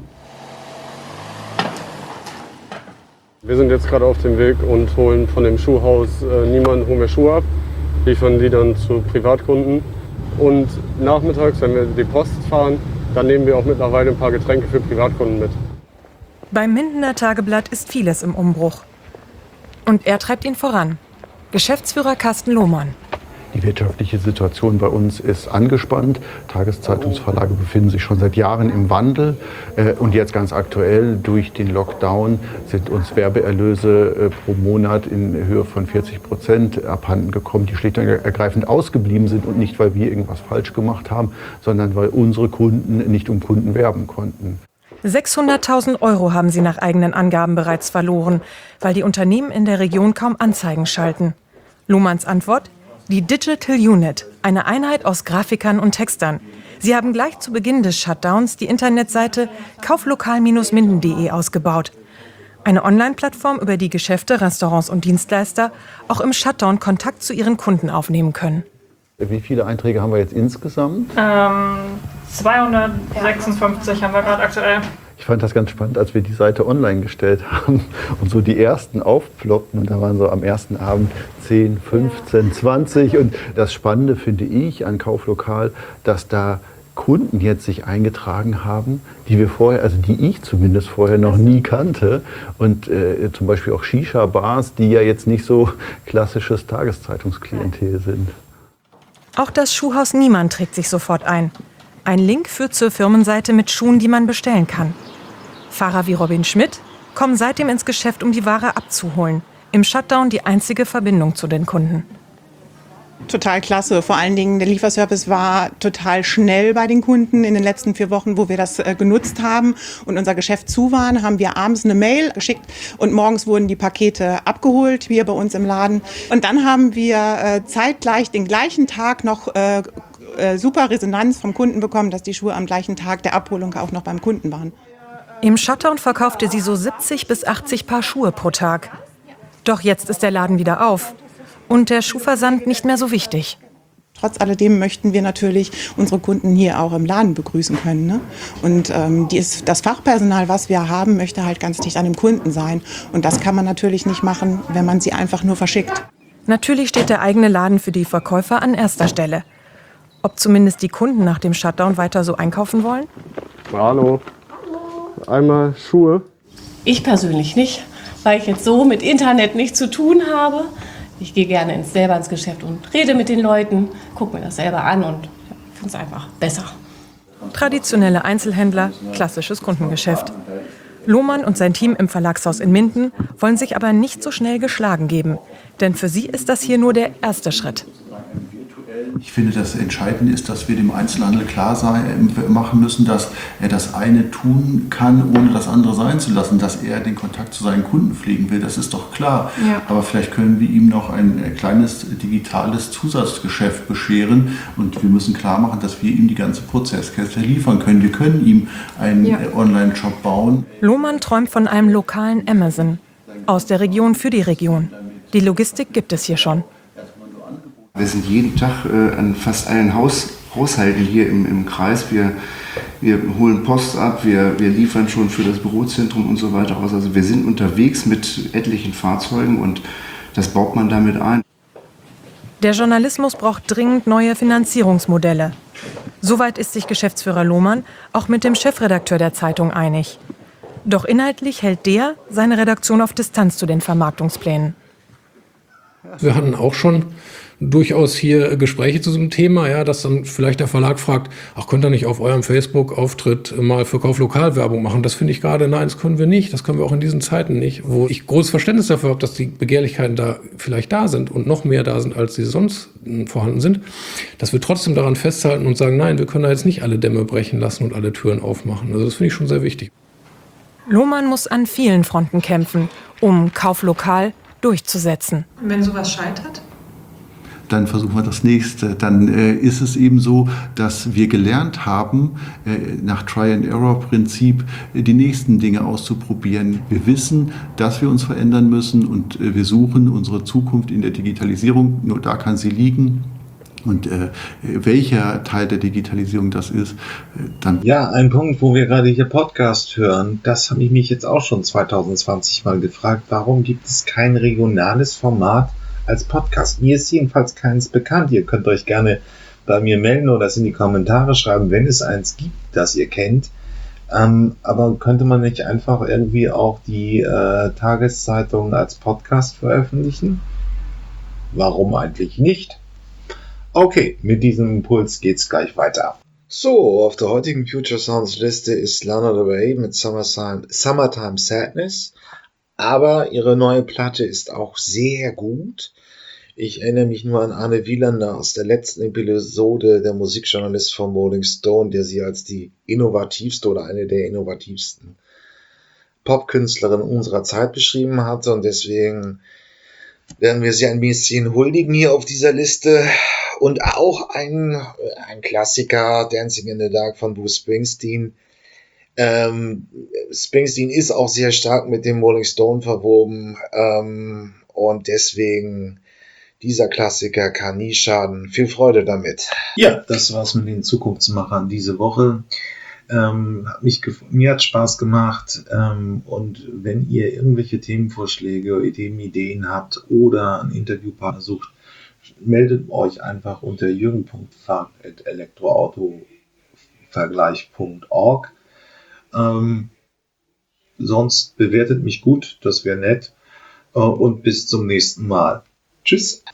Wir sind jetzt gerade auf dem Weg und holen von dem Schuhhaus holen wir Schuhe ab, liefern die dann zu Privatkunden. Und nachmittags, wenn wir die Post fahren, dann nehmen wir auch mittlerweile ein paar Getränke für Privatkunden mit. Beim Mindener Tageblatt ist vieles im Umbruch. Und er treibt ihn voran. Geschäftsführer Carsten Lohmann. Die wirtschaftliche Situation bei uns ist angespannt. Tageszeitungsverlage befinden sich schon seit Jahren im Wandel. Und jetzt ganz aktuell durch den Lockdown sind uns Werbeerlöse pro Monat in Höhe von 40% abhanden gekommen, die schlicht und ergreifend ausgeblieben sind. Und nicht, weil wir irgendwas falsch gemacht haben, sondern weil unsere Kunden nicht um Kunden werben konnten. 600.000 € haben sie nach eigenen Angaben bereits verloren, weil die Unternehmen in der Region kaum Anzeigen schalten. Lohmanns Antwort? Die Digital Unit, eine Einheit aus Grafikern und Textern. Sie haben gleich zu Beginn des Shutdowns die Internetseite kauflokal-minden.de ausgebaut. Eine Online-Plattform, über die Geschäfte, Restaurants und Dienstleister auch im Shutdown Kontakt zu ihren Kunden aufnehmen können. Wie viele Einträge haben wir jetzt insgesamt? 256 haben wir gerade aktuell. Ich fand das ganz spannend, als wir die Seite online gestellt haben und so die ersten aufploppten. Und da waren so am ersten Abend 10, 15, 20. Und das Spannende finde ich an Kauflokal, dass da Kunden jetzt sich eingetragen haben, die wir vorher, also die ich zumindest vorher noch nie kannte. Und zum Beispiel auch Shisha-Bars, die ja jetzt nicht so klassisches Tageszeitungsklientel sind. Auch das Schuhhaus Niemann trägt sich sofort ein. Ein Link führt zur Firmenseite mit Schuhen, die man bestellen kann. Fahrer wie Robin Schmidt kommen seitdem ins Geschäft, um die Ware abzuholen. Im Shutdown die einzige Verbindung zu den Kunden. Total klasse. Vor allen Dingen der Lieferservice war total schnell bei den Kunden. In den letzten 4 Wochen, wo wir das genutzt haben und unser Geschäft zu waren, haben wir abends eine Mail geschickt und morgens wurden die Pakete abgeholt, hier bei uns im Laden. Und dann haben wir zeitgleich den gleichen Tag noch super Resonanz vom Kunden bekommen, dass die Schuhe am gleichen Tag der Abholung auch noch beim Kunden waren. Im Shutdown verkaufte sie so 70 bis 80 Paar Schuhe pro Tag. Doch jetzt ist der Laden wieder auf und der Schuhversand nicht mehr so wichtig. Trotz alledem möchten wir natürlich unsere Kunden hier auch im Laden begrüßen können. Ne? Und das Fachpersonal, was wir haben, möchte halt ganz dicht an dem Kunden sein. Und das kann man natürlich nicht machen, wenn man sie einfach nur verschickt. Natürlich steht der eigene Laden für die Verkäufer an erster Stelle. Ob zumindest die Kunden nach dem Shutdown weiter so einkaufen wollen? Hallo. Einmal Schuhe. Ich persönlich nicht, weil ich jetzt so mit Internet nichts zu tun habe. Ich gehe gerne selber ins Geschäft und rede mit den Leuten, gucke mir das selber an und finde es einfach besser. Traditionelle Einzelhändler, klassisches Kundengeschäft. Lohmann und sein Team im Verlagshaus in Minden wollen sich aber nicht so schnell geschlagen geben. Denn für sie ist das hier nur der erste Schritt. Ich finde, das Entscheidende ist, dass wir dem Einzelhandel klar machen müssen, dass er das eine tun kann, ohne das andere sein zu lassen, dass er den Kontakt zu seinen Kunden pflegen will. Das ist doch klar. Ja. Aber vielleicht können wir ihm noch ein kleines digitales Zusatzgeschäft bescheren und wir müssen klar machen, dass wir ihm die ganze Prozesskette liefern können. Wir können ihm einen Online-Shop bauen. Lohmann träumt von einem lokalen Amazon. Aus der Region für die Region. Die Logistik gibt es hier schon. Wir sind jeden Tag an fast allen Haushalten hier im Kreis. Wir holen Post ab, wir liefern schon für das Bürozentrum und so weiter aus. Also wir sind unterwegs mit etlichen Fahrzeugen und das baut man damit ein. Der Journalismus braucht dringend neue Finanzierungsmodelle. Soweit ist sich Geschäftsführer Lohmann auch mit dem Chefredakteur der Zeitung einig. Doch inhaltlich hält der seine Redaktion auf Distanz zu den Vermarktungsplänen. Wir hatten auch schon durchaus hier Gespräche zu diesem Thema, ja, dass dann vielleicht der Verlag fragt, ach, könnt ihr nicht auf eurem Facebook-Auftritt mal für Kauflokalwerbung machen? Das finde ich gerade, nein, das können wir nicht. Das können wir auch in diesen Zeiten nicht, wo ich großes Verständnis dafür habe, dass die Begehrlichkeiten da vielleicht da sind und noch mehr da sind, als sie sonst vorhanden sind, dass wir trotzdem daran festhalten und sagen, nein, wir können da jetzt nicht alle Dämme brechen lassen und alle Türen aufmachen. Also das finde ich schon sehr wichtig. Lohmann muss an vielen Fronten kämpfen, um Kauflokal durchzusetzen. Wenn sowas scheitert? Dann versuchen wir das nächste. Dann ist es eben so, dass wir gelernt haben, nach Try-and-Error-Prinzip die nächsten Dinge auszuprobieren. Wir wissen, dass wir uns verändern müssen und wir suchen unsere Zukunft in der Digitalisierung. Nur da kann sie liegen. Und welcher Teil der Digitalisierung das ist, dann... Ja, ein Punkt, wo wir gerade hier Podcast hören, das habe ich mich jetzt auch schon 2020 mal gefragt. Warum gibt es kein regionales Format als Podcast? Mir ist jedenfalls keins bekannt. Ihr könnt euch gerne bei mir melden oder es in die Kommentare schreiben, wenn es eins gibt, das ihr kennt. Aber könnte man nicht einfach irgendwie auch die Tageszeitungen als Podcast veröffentlichen? Warum eigentlich nicht? Okay, mit diesem Impuls geht's gleich weiter. So, auf der heutigen Future Sounds Liste ist Lana Del Rey mit Summertime Sadness. Aber ihre neue Platte ist auch sehr gut. Ich erinnere mich nur an Arne Wielander aus der letzten Episode, der Musikjournalist von Rolling Stone, der sie als die innovativste oder eine der innovativsten Popkünstlerinnen unserer Zeit beschrieben hatte. Und deswegen werden wir sie ein bisschen huldigen hier auf dieser Liste. Und auch ein Klassiker, Dancing in the Dark von Bruce Springsteen. Springsteen ist auch sehr stark mit dem Rolling Stone verwoben und deswegen dieser Klassiker kann nie schaden. Viel Freude damit. Ja, das war's mit den Zukunftsmachern diese Woche. Mir hat Spaß gemacht und wenn ihr irgendwelche Themenvorschläge, Ideen habt oder einen Interviewpartner sucht, meldet euch einfach unter jürgen.fahrt@elektroautovergleich.org. Sonst bewertet mich gut, das wäre nett. Und bis zum nächsten Mal. Tschüss.